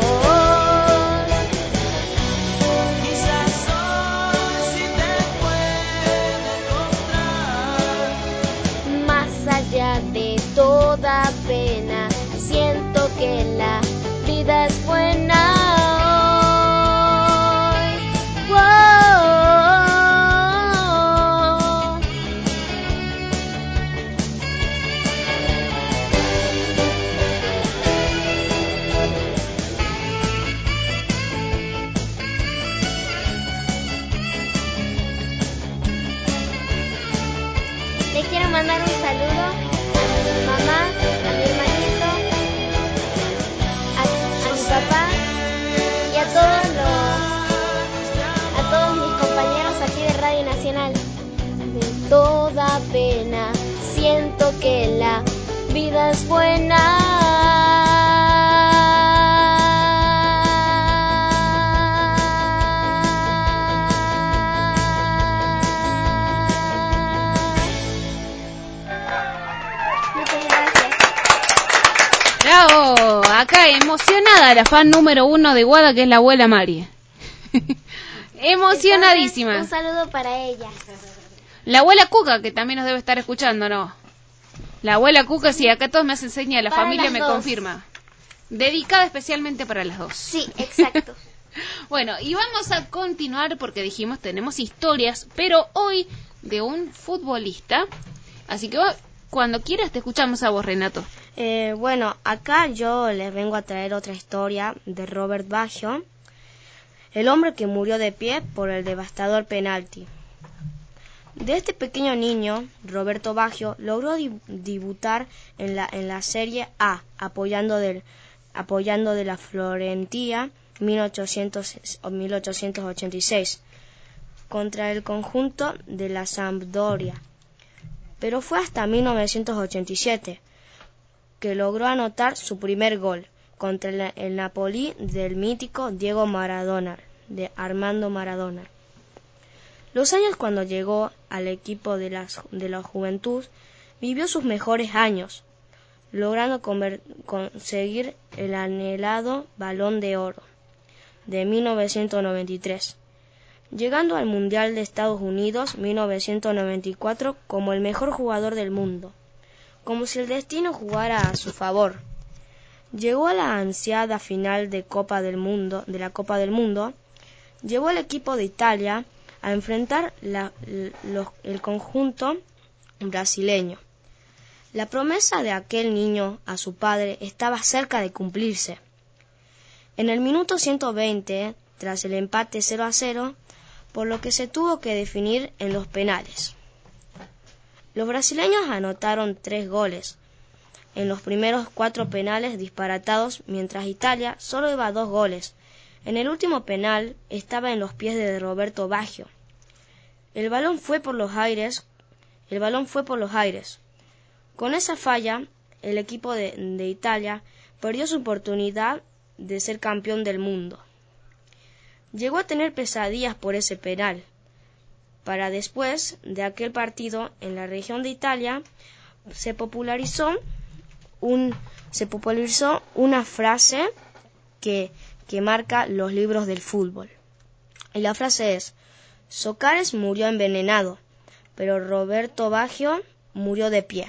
S8: Quizás hoy sí te puedo encontrar. Más allá de toda pena, siento que la vida es buena. Mandar un saludo a mi mamá, a mi hermanito, a, a mi papá y a todos los, a todos mis compañeros aquí de Radio Nacional. De toda pena siento que la vida es buena.
S6: Bravo, acá emocionada la fan número uno de Guada, que es la abuela Mari. Emocionadísima.
S8: Un saludo para ella.
S6: La abuela Cuca, que también nos debe estar escuchando, ¿no? La abuela Cuca, sí, acá todos me hacen señas, la
S8: para
S6: familia me
S8: dos.
S6: confirma. Dedicada especialmente para las dos.
S8: Sí, exacto.
S6: Bueno, y vamos a continuar porque dijimos tenemos historias, pero hoy de un futbolista. Así que cuando quieras te escuchamos a vos, Renato.
S11: Eh, bueno, acá yo les vengo a traer otra historia de Robert Baggio, el hombre que murió de pie por el devastador penalti. De este pequeño niño, Roberto Baggio logró debutar en la, en la Serie A, apoyando, del, apoyando de la Fiorentina mil ochocientos ochenta y seis contra el conjunto de la Sampdoria. pero fue hasta mil novecientos ochenta y siete que logró anotar su primer gol contra el, el Napoli del mítico Diego Maradona, de Armando Maradona. Los años cuando llegó al equipo de, las, de la Juventud, vivió sus mejores años, logrando conver, conseguir el anhelado Balón de Oro de mil novecientos noventa y tres, llegando al Mundial de Estados Unidos mil novecientos noventa y cuatro como el mejor jugador del mundo, como si el destino jugara a su favor. Llegó a la ansiada final de Copa del Mundo, de la Copa del Mundo, llevó al equipo de Italia a enfrentar la, los, el conjunto brasileño. La promesa de aquel niño a su padre estaba cerca de cumplirse. En el minuto ciento veinte, tras el empate cero a cero, por lo que se tuvo que definir en los penales. Los brasileños anotaron tres goles en los primeros cuatro penales disparatados, mientras Italia solo iba a dos goles. En el último penal estaba en los pies de Roberto Baggio. El balón fue por los aires, el balón fue por los aires. Con esa falla, el equipo de, de Italia perdió su oportunidad de ser campeón del mundo. Llegó a tener pesadillas por ese penal. Para después de aquel partido, en la región de Italia, se popularizó un, se popularizó una frase que, que marca los libros del fútbol. Y la frase es: Sócrates murió envenenado, pero Roberto Baggio murió de pie.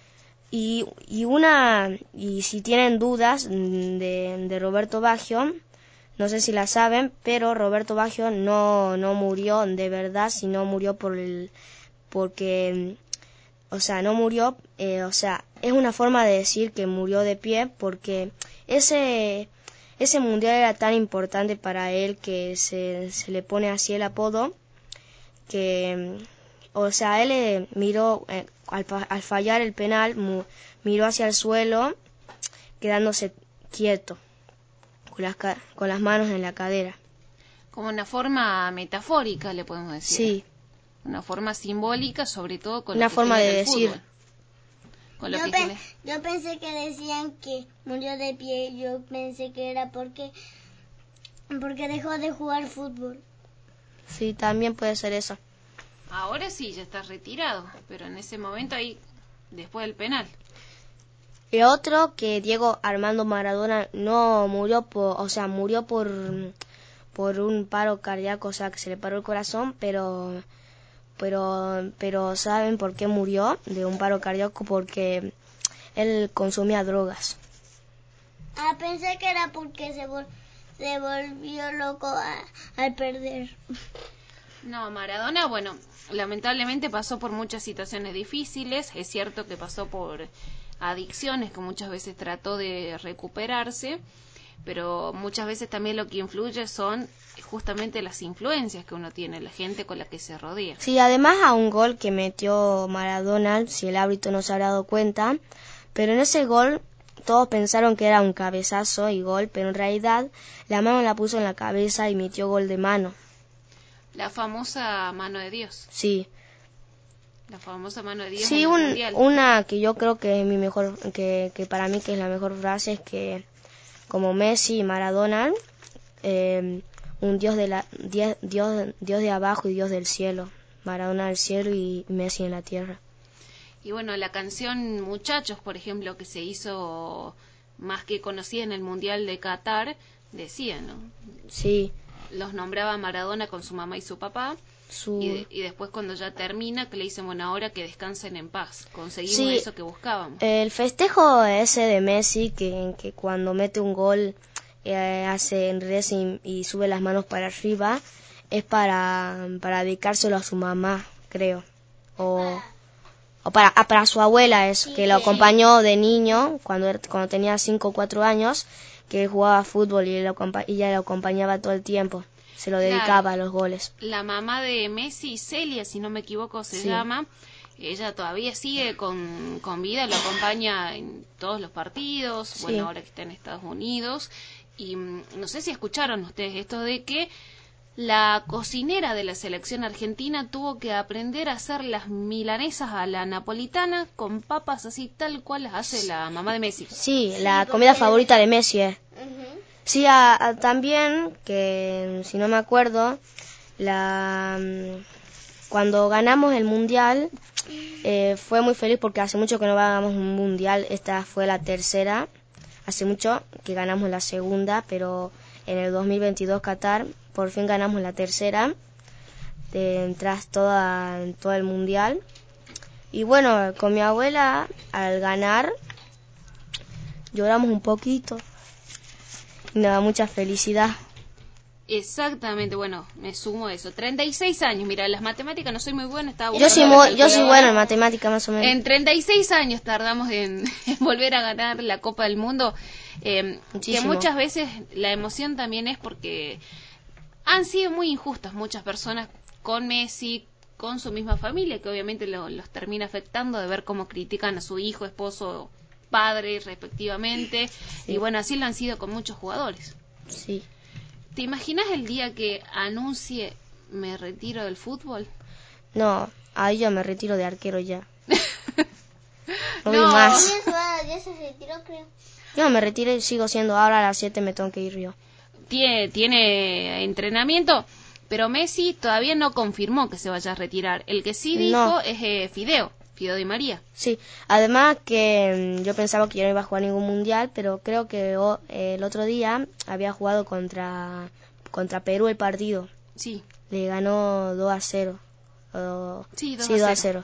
S11: Y, y una y si tienen dudas de, de Roberto Baggio, no sé si la saben, pero Roberto Baggio no no murió de verdad, sino murió por el porque o sea, no murió, eh, o sea, es una forma de decir que murió de pie, porque ese ese mundial era tan importante para él que se, se le pone así el apodo, que o sea, él eh, miró eh, al, al fallar el penal, mu, miró hacia el suelo, quedándose quieto, con las, con las manos en la cadera.
S6: Como una forma metafórica, le podemos decir.
S11: Sí.
S6: Una forma simbólica, sobre todo con
S11: una
S6: lo que
S11: forma de
S6: el
S11: decir.
S6: Fútbol. Con lo
S7: yo,
S6: que
S7: pe yo pensé que decían que murió de pie, yo pensé que era porque porque dejó de jugar fútbol.
S11: Sí, también puede ser eso.
S6: Ahora sí, ya está retirado, pero en ese momento ahí, después del penal.
S11: Y otro, que Diego Armando Maradona no murió por, o sea, murió por por un paro cardíaco, o sea, que se le paró el corazón, pero pero pero ¿saben por qué murió de un paro cardíaco? Porque él consumía drogas.
S7: Ah, pensé que era porque se, vol se volvió loco a, al perder.
S6: No, Maradona, bueno, lamentablemente pasó por muchas situaciones difíciles. Es cierto que pasó por adicciones, que muchas veces trató de recuperarse, pero muchas veces también lo que influye son justamente las influencias que uno tiene, la gente con la que se rodea.
S11: Sí, además a un gol que metió Maradona, si el árbitro no se habrá dado cuenta, pero en ese gol todos pensaron que era un cabezazo y gol, pero en realidad la mano la puso en la cabeza y metió gol de mano.
S6: La famosa mano de Dios.
S11: Sí.
S6: La famosa mano de Dios.
S11: Sí,
S6: en el
S11: un,
S6: mundial.
S11: una que yo creo que es mi mejor, que, que para mí que es la mejor frase es que como Messi y Maradona, eh, un dios de la dios, dios dios de abajo y dios del cielo. Maradona del cielo y Messi en la tierra.
S6: Y bueno, la canción Muchachos, por ejemplo, que se hizo más que conocida en el Mundial de Qatar, decía, ¿no?
S11: Sí.
S6: Los nombraba Maradona con su mamá y su papá.
S11: Su...
S6: Y, de, y después cuando ya termina, que le dicen, bueno, ahora que descansen en paz. Conseguimos
S11: sí,
S6: eso que buscábamos.
S11: El festejo ese de Messi, que, que cuando mete un gol eh, hace en res y, y sube las manos para arriba, es para, para dedicárselo a su mamá, creo. O, o para, ah, para su abuela, es, sí, que lo acompañó de niño, cuando, cuando tenía cinco o cuatro años, que él jugaba fútbol y, lo, y ella lo acompañaba todo el tiempo. Se lo dedicaba, claro, a los goles.
S6: La mamá de Messi, Celia, si no me equivoco, se sí. llama. Ella todavía sigue con, con vida, lo acompaña en todos los partidos. Sí. Bueno, ahora que está en Estados Unidos. Y no sé si escucharon ustedes esto de que la cocinera de la selección argentina tuvo que aprender a hacer las milanesas a la napolitana con papas así tal cual las hace la mamá de Messi.
S11: Sí, la comida favorita de Messi es. Uh-huh. Sí, a, a, también, que si no me acuerdo, la cuando ganamos el mundial, eh, fue muy feliz porque hace mucho que no ganamos un mundial. Esta fue la tercera, hace mucho que ganamos la segunda, pero en el dos mil veintidós Qatar por fin ganamos la tercera, de, tras toda, todo el mundial. Y bueno, con mi abuela, al ganar, lloramos un poquito, y nos da mucha felicidad.
S6: Exactamente, bueno, me sumo a eso. treinta y seis años, mira, las matemáticas no soy muy buena. Estaba
S11: yo soy, muy, yo soy buena en matemáticas, más o menos.
S6: En treinta y seis años tardamos en, en volver a ganar la Copa del Mundo. Eh, que muchas veces la emoción también es porque han sido muy injustas muchas personas con Messi, con su misma familia, que obviamente lo, los termina afectando de ver cómo critican a su hijo, esposo, padre, respectivamente. Sí. Y bueno, así lo han sido con muchos jugadores.
S11: Sí.
S6: ¿Te imaginas el día que anuncie me retiro del fútbol?
S11: No, ahí yo me retiro de arquero ya. No, no. más.
S7: Ya se retiró, creo.
S11: Yo me retiré y sigo siendo, ahora a las siete me tengo que ir yo.
S6: Tiene, tiene entrenamiento, pero Messi todavía no confirmó que se vaya a retirar. El que sí dijo no. es eh, Fideo, Fideo Di María.
S11: Sí, además que mmm, yo pensaba que yo no iba a jugar ningún mundial, pero creo que oh, eh, el otro día había jugado contra, contra Perú el partido.
S6: Sí.
S11: Le ganó dos a cero. Oh,
S6: sí, dos
S11: a cero.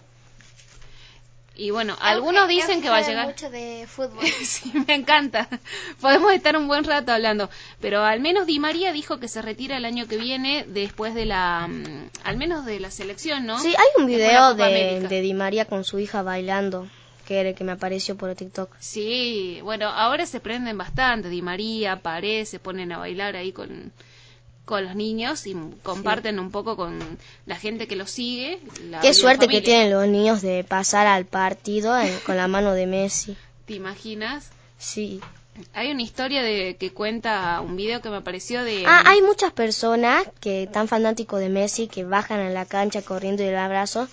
S6: Y bueno, algunos dicen que va a llegar
S8: mucho de fútbol.
S6: Sí, me encanta. Podemos estar un buen rato hablando, pero al menos Di María dijo que se retira el año que viene después de la um, al menos de la selección, ¿no?
S11: Sí, hay un video de, de Di María con su hija bailando, que era el que me apareció por TikTok.
S6: Sí, bueno, ahora se prenden bastante, Di María, Paredes, se ponen a bailar ahí con con los niños y comparten sí. un poco con la gente que los sigue. La
S11: Qué suerte familia. que tienen los niños de pasar al partido en, con la mano de Messi.
S6: ¿Te imaginas?
S11: Sí.
S6: Hay una historia de que cuenta un video que me apareció de...
S11: Ah, hay muchas personas que están fanáticos de Messi que bajan a la cancha corriendo y el abrazo,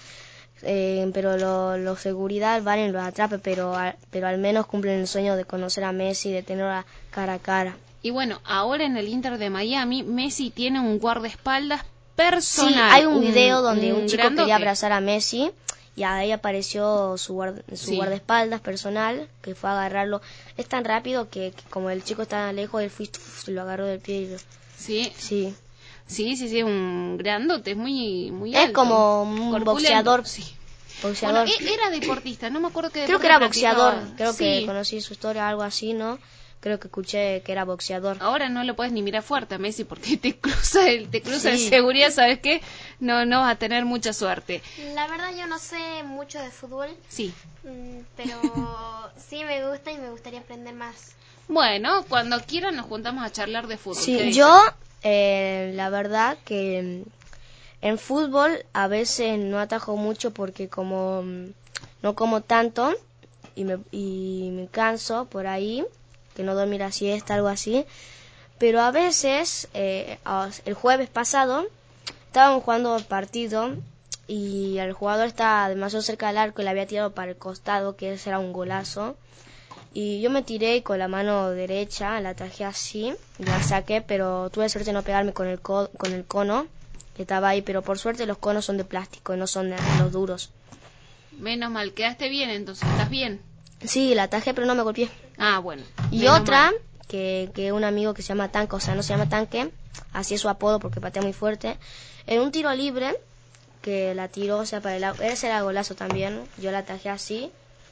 S11: eh, pero los lo seguridad van y los atrapan, pero, pero al menos cumplen el sueño de conocer a Messi, de tenerlo cara a cara.
S6: Y bueno, ahora en el Inter de Miami, Messi tiene un guardaespaldas personal.
S11: Sí, hay un video un, donde un, un chico grandote. quería abrazar a Messi y ahí apareció su, guarda, su sí. guardaespaldas personal que fue a agarrarlo. Es tan rápido que, que como el chico está lejos, él fue, se lo agarró del pie. Y lo...
S6: Sí.
S11: Sí.
S6: Sí, sí, sí, es un grandote, es muy, muy
S11: es
S6: alto.
S11: Es como un corpulento. boxeador.
S6: Sí.
S11: Boxeador.
S6: Bueno, era deportista, no me acuerdo qué
S11: Creo que era boxeador,
S6: practicaba.
S11: creo
S6: sí.
S11: que conocí su historia, algo así, ¿no? Creo que escuché que era boxeador.
S6: Ahora no lo puedes ni mirar fuerte a Messi porque te cruza el, te cruza sí. en seguridad, ¿sabes qué? No, no vas a tener mucha suerte.
S8: La verdad yo no sé mucho de fútbol.
S6: Sí.
S8: Pero sí me gusta y me gustaría aprender más.
S6: Bueno, cuando quieran nos juntamos a charlar de fútbol.
S11: Sí, yo, eh, la verdad que en fútbol a veces no atajo mucho porque como no como tanto y me, y me canso por ahí, que no dormir la siesta, algo así, pero a veces, eh, el jueves pasado, estábamos jugando el partido y el jugador estaba demasiado cerca del arco y le había tirado para el costado, que ese era un golazo, y yo me tiré con la mano derecha, la traje así, la saqué, pero tuve suerte de no pegarme con el, co con el cono que estaba ahí, pero por suerte los conos son de plástico, no son de los duros.
S6: Menos mal, quedaste bien, entonces, ¿estás bien?
S11: Sí, la atajé, pero no me golpeé.
S6: Ah, bueno.
S11: Y otra, mal. que, que un amigo que se llama Tanque, o sea, no se llama Tanque, así es su apodo porque patea muy fuerte, en un tiro libre, que la tiró, o sea, para el lado, ese era golazo también, yo la atajé así,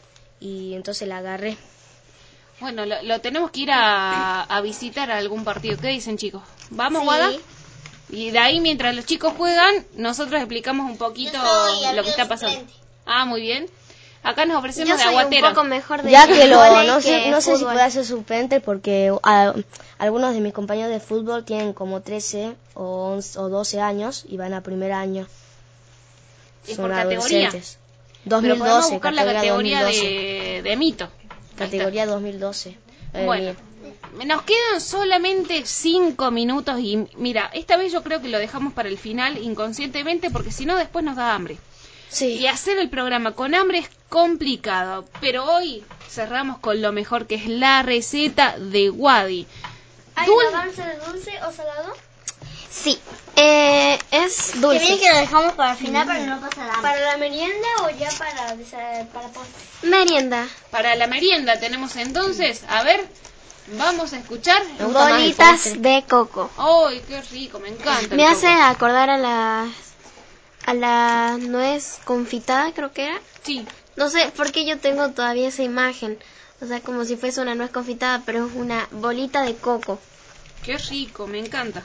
S11: y entonces la agarré.
S6: Bueno, lo, lo tenemos que ir a, a visitar a algún partido. ¿Qué dicen, chicos? ¿Vamos,
S8: sí.
S6: Guada? Y de ahí, mientras los chicos juegan, nosotros explicamos un poquito lo que está pasando. Suplente. Ah, muy bien. Acá nos ofrecemos
S8: Yo
S6: de
S8: soy
S6: aguatero.
S8: Un poco mejor de
S11: ya que lo, no sé,
S8: que
S11: no sé si
S8: fútbol.
S11: puedo hacer suplente porque a, algunos de mis compañeros de fútbol tienen como trece o, once, o doce años y van a primer año.
S6: ¿Es
S11: Son
S6: por
S11: adolescentes.
S6: categoría?
S11: dos mil doce,
S6: Pero podemos buscar
S11: categoría
S6: la categoría
S11: dos mil doce.
S6: de, de mito.
S11: Categoría dos mil doce.
S6: Bueno, nos quedan solamente cinco minutos y mira, esta vez yo creo que lo dejamos para el final inconscientemente porque si no después nos da hambre.
S11: Sí.
S6: Y hacer el programa con hambre es complicado, pero hoy cerramos con lo mejor que es la receta de Wadi.
S7: ¿Hay
S6: Dul-
S7: una avance de dulce o salado?
S8: Sí, eh, es dulce.
S7: Que bien que lo dejamos para el final para no pasar hambre.
S8: ¿Para la merienda o ya para, para postre? Merienda.
S6: Para la merienda tenemos entonces, a ver, vamos a escuchar.
S8: Bolitas de coco.
S6: ¡Ay, qué rico! Me encanta.
S8: Me
S6: el
S8: hace
S6: coco.
S8: acordar a la a la nuez confitada, creo que era.
S6: Sí.
S8: No sé por qué yo tengo todavía esa imagen. O sea, como si fuese una nuez confitada, pero es una bolita de coco.
S6: Qué rico, me encanta.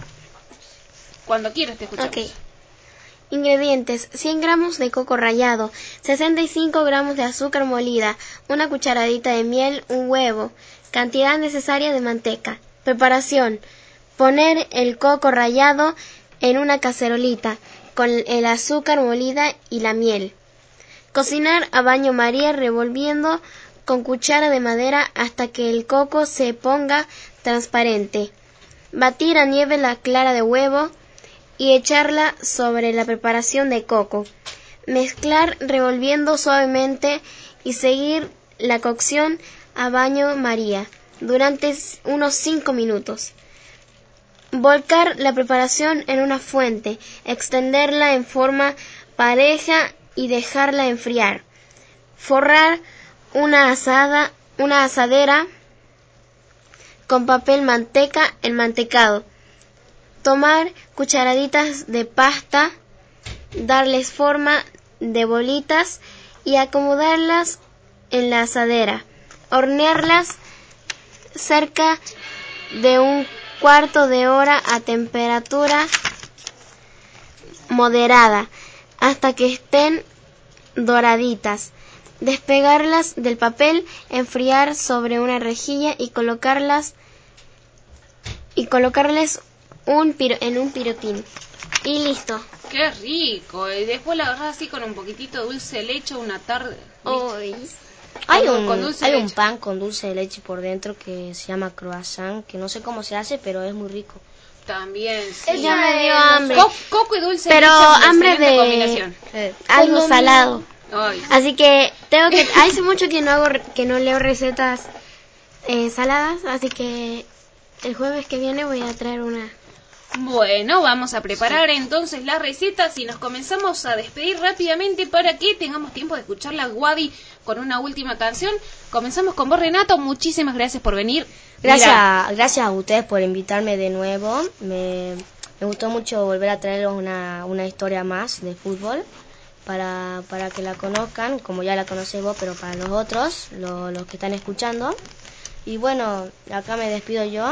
S6: Cuando quieras te escuchamos.
S8: Ok. Ingredientes: cien gramos de coco rallado, sesenta y cinco gramos de azúcar molida, una cucharadita de miel, un huevo, cantidad necesaria de manteca. Preparación: poner el coco rallado en una cacerolita con el azúcar molida y la miel. Cocinar a baño María revolviendo con cuchara de madera hasta que el coco se ponga transparente. Batir a nieve la clara de huevo y echarla sobre la preparación de coco. Mezclar revolviendo suavemente y seguir la cocción a baño María durante unos cinco minutos. Volcar la preparación en una fuente, extenderla en forma pareja y dejarla enfriar. Forrar una asada, una asadera con papel manteca enmantecado. Tomar cucharaditas de pasta, darles forma de bolitas y acomodarlas en la asadera. Hornearlas cerca de un cuarto de hora a temperatura moderada hasta que estén doraditas. Despegarlas del papel, enfriar sobre una rejilla y colocarlas y colocarles un piro, en un pirotín. Y listo.
S6: Qué rico. Y después la agarras así con un poquitito de dulce de leche una tarde.
S11: Hoy. Hay,
S6: Con-
S11: un,
S6: con dulce
S11: hay
S6: de
S11: un
S6: leche.
S11: pan con dulce de leche por dentro que se llama croissant, que no sé cómo se hace, pero es muy rico.
S6: También, sí.
S8: Ya me dio hambre.
S6: Co- coco y dulce
S8: Pero
S6: de leche es una
S8: hambre
S6: excelente
S8: de
S6: combinación.
S11: Eh,
S8: algo
S11: Cuando
S8: salado.
S6: Ay.
S8: Así que tengo que hace mucho que no hago re- que no leo recetas eh, saladas, así que el jueves que viene voy a traer una.
S6: Bueno, vamos a preparar entonces las recetas y nos comenzamos a despedir rápidamente para que tengamos tiempo de escuchar la Wadi con una última canción. Comenzamos con vos, Renato. Muchísimas gracias por venir.
S11: Gracias,
S6: Mira,
S11: gracias a ustedes por invitarme de nuevo. Me, me gustó mucho volver a traerles una, una historia más de fútbol para, para que la conozcan, como ya la conocés vos, pero para los otros, lo- los que están escuchando. Y bueno, acá me despido yo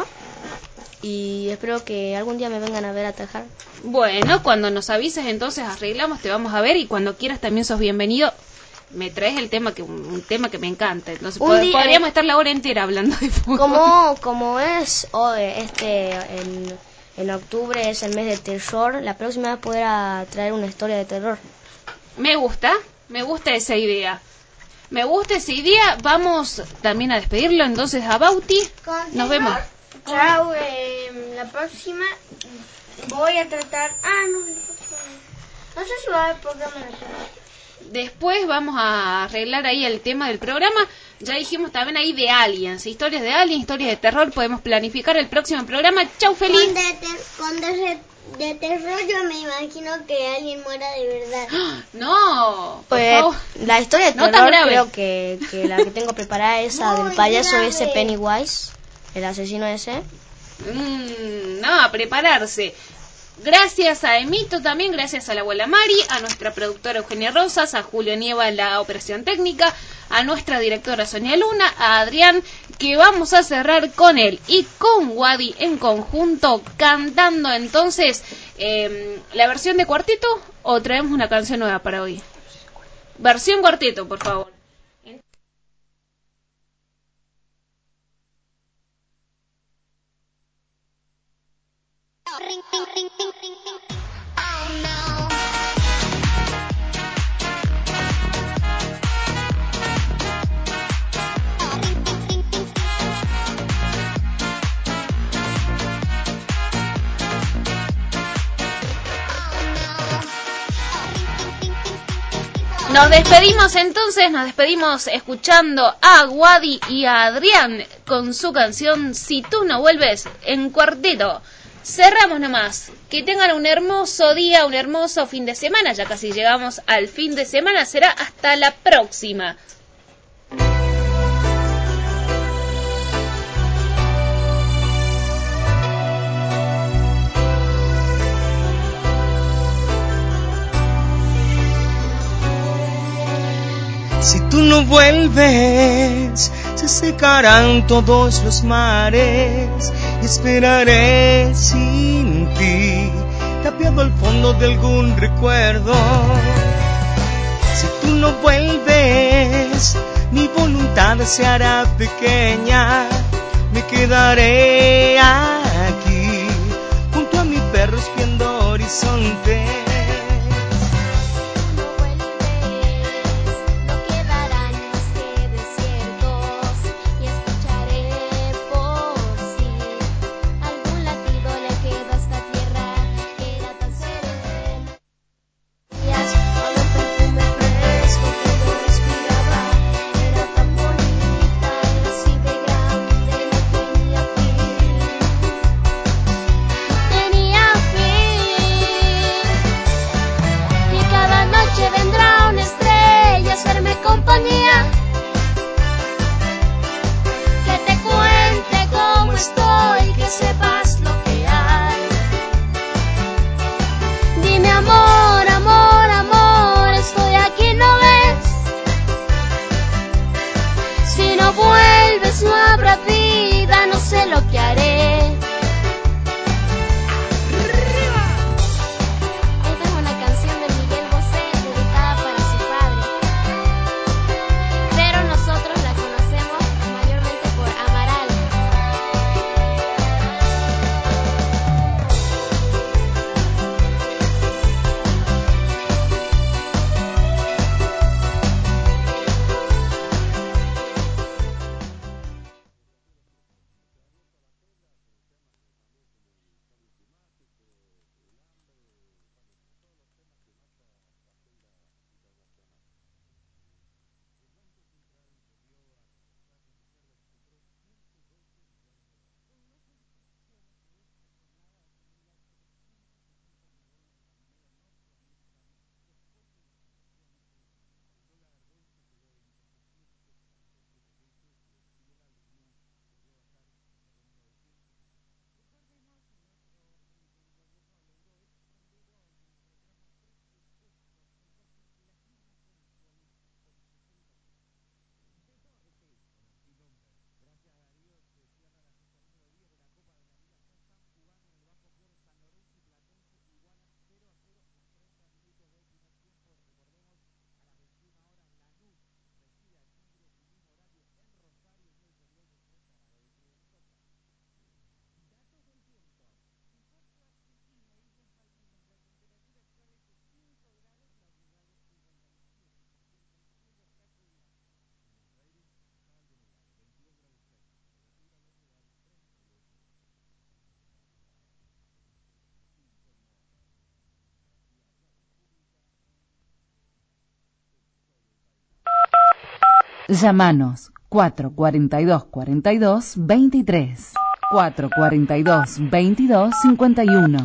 S11: y espero que algún día me vengan a ver a trabajar.
S6: bueno, cuando nos avises entonces arreglamos, te vamos a ver y cuando quieras también sos bienvenido. Me traes el tema que un tema que me encanta. Entonces
S11: Un
S6: pod-
S11: día-
S6: podríamos estar la hora entera hablando de fútbol.
S11: Como, como es hoy, este en, en octubre es el mes de terror, la próxima vez podrá traer una historia de terror.
S6: Me gusta, me gusta esa idea. Me gusta esa idea. Vamos también a despedirlo entonces a Bauti. Nos vemos.
S7: Chao, eh, la próxima voy a tratar... Ah, no, no sé si va a haber programa de
S6: Después vamos a arreglar ahí el tema del programa. Ya dijimos también ahí de aliens, historias de aliens, historias de terror. Podemos planificar el próximo programa. Chau, feliz.
S7: Con, de, ter- con de, de terror yo me imagino que alguien muera de verdad.
S6: No, por
S11: Pues
S6: favor.
S11: la historia de
S6: No tan
S11: terror
S6: grave.
S11: creo que, que la que tengo preparada es esa
S7: Muy
S11: del payaso
S7: grave.
S11: ese Pennywise, el asesino ese.
S6: Mm, no, a prepararse. Gracias a Emito también, gracias a la abuela Mari, a nuestra productora Eugenia Rosas, a Julio Nieva en la operación técnica, a nuestra directora Sonia Luna, a Adrián, que vamos a cerrar con él y con Wadi en conjunto cantando entonces eh, la versión de cuarteto o traemos una canción nueva para hoy. Versión cuarteto, por favor. Nos despedimos entonces, nos despedimos escuchando a Wadi y a Adrián con su canción Si tú no vuelves en cuarteto. Cerramos nomás. Que tengan un hermoso día, un hermoso fin de semana. Ya casi llegamos al fin de semana. Será hasta la próxima.
S9: Si tú no vuelves, se secarán todos los mares y esperaré sin ti, tapiado al fondo de algún recuerdo. Si tú no vuelves, mi voluntad se hará pequeña, me quedaré aquí, junto a mi perro espiando horizonte.
S12: Llámanos cuatro cuatro dos, cuatro dos, veintitrés, cuatro cuatro dos, veintidós, cincuenta y uno.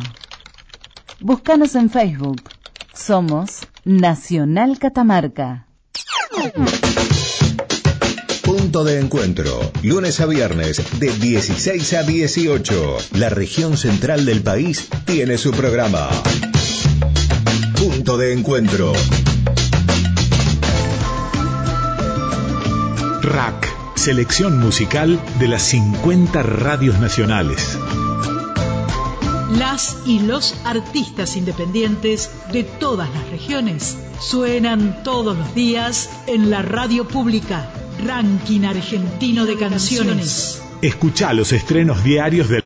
S12: Búscanos en Facebook. Somos Nacional Catamarca.
S2: Punto de encuentro, lunes a viernes de dieciséis a dieciocho. La región central del país tiene su programa. Punto de encuentro.
S5: R A C, selección musical de las cincuenta radios nacionales.
S13: Las y los artistas independientes de todas las regiones suenan todos los días en la radio pública. Ranking argentino de canciones.
S5: Escuchá los estrenos diarios del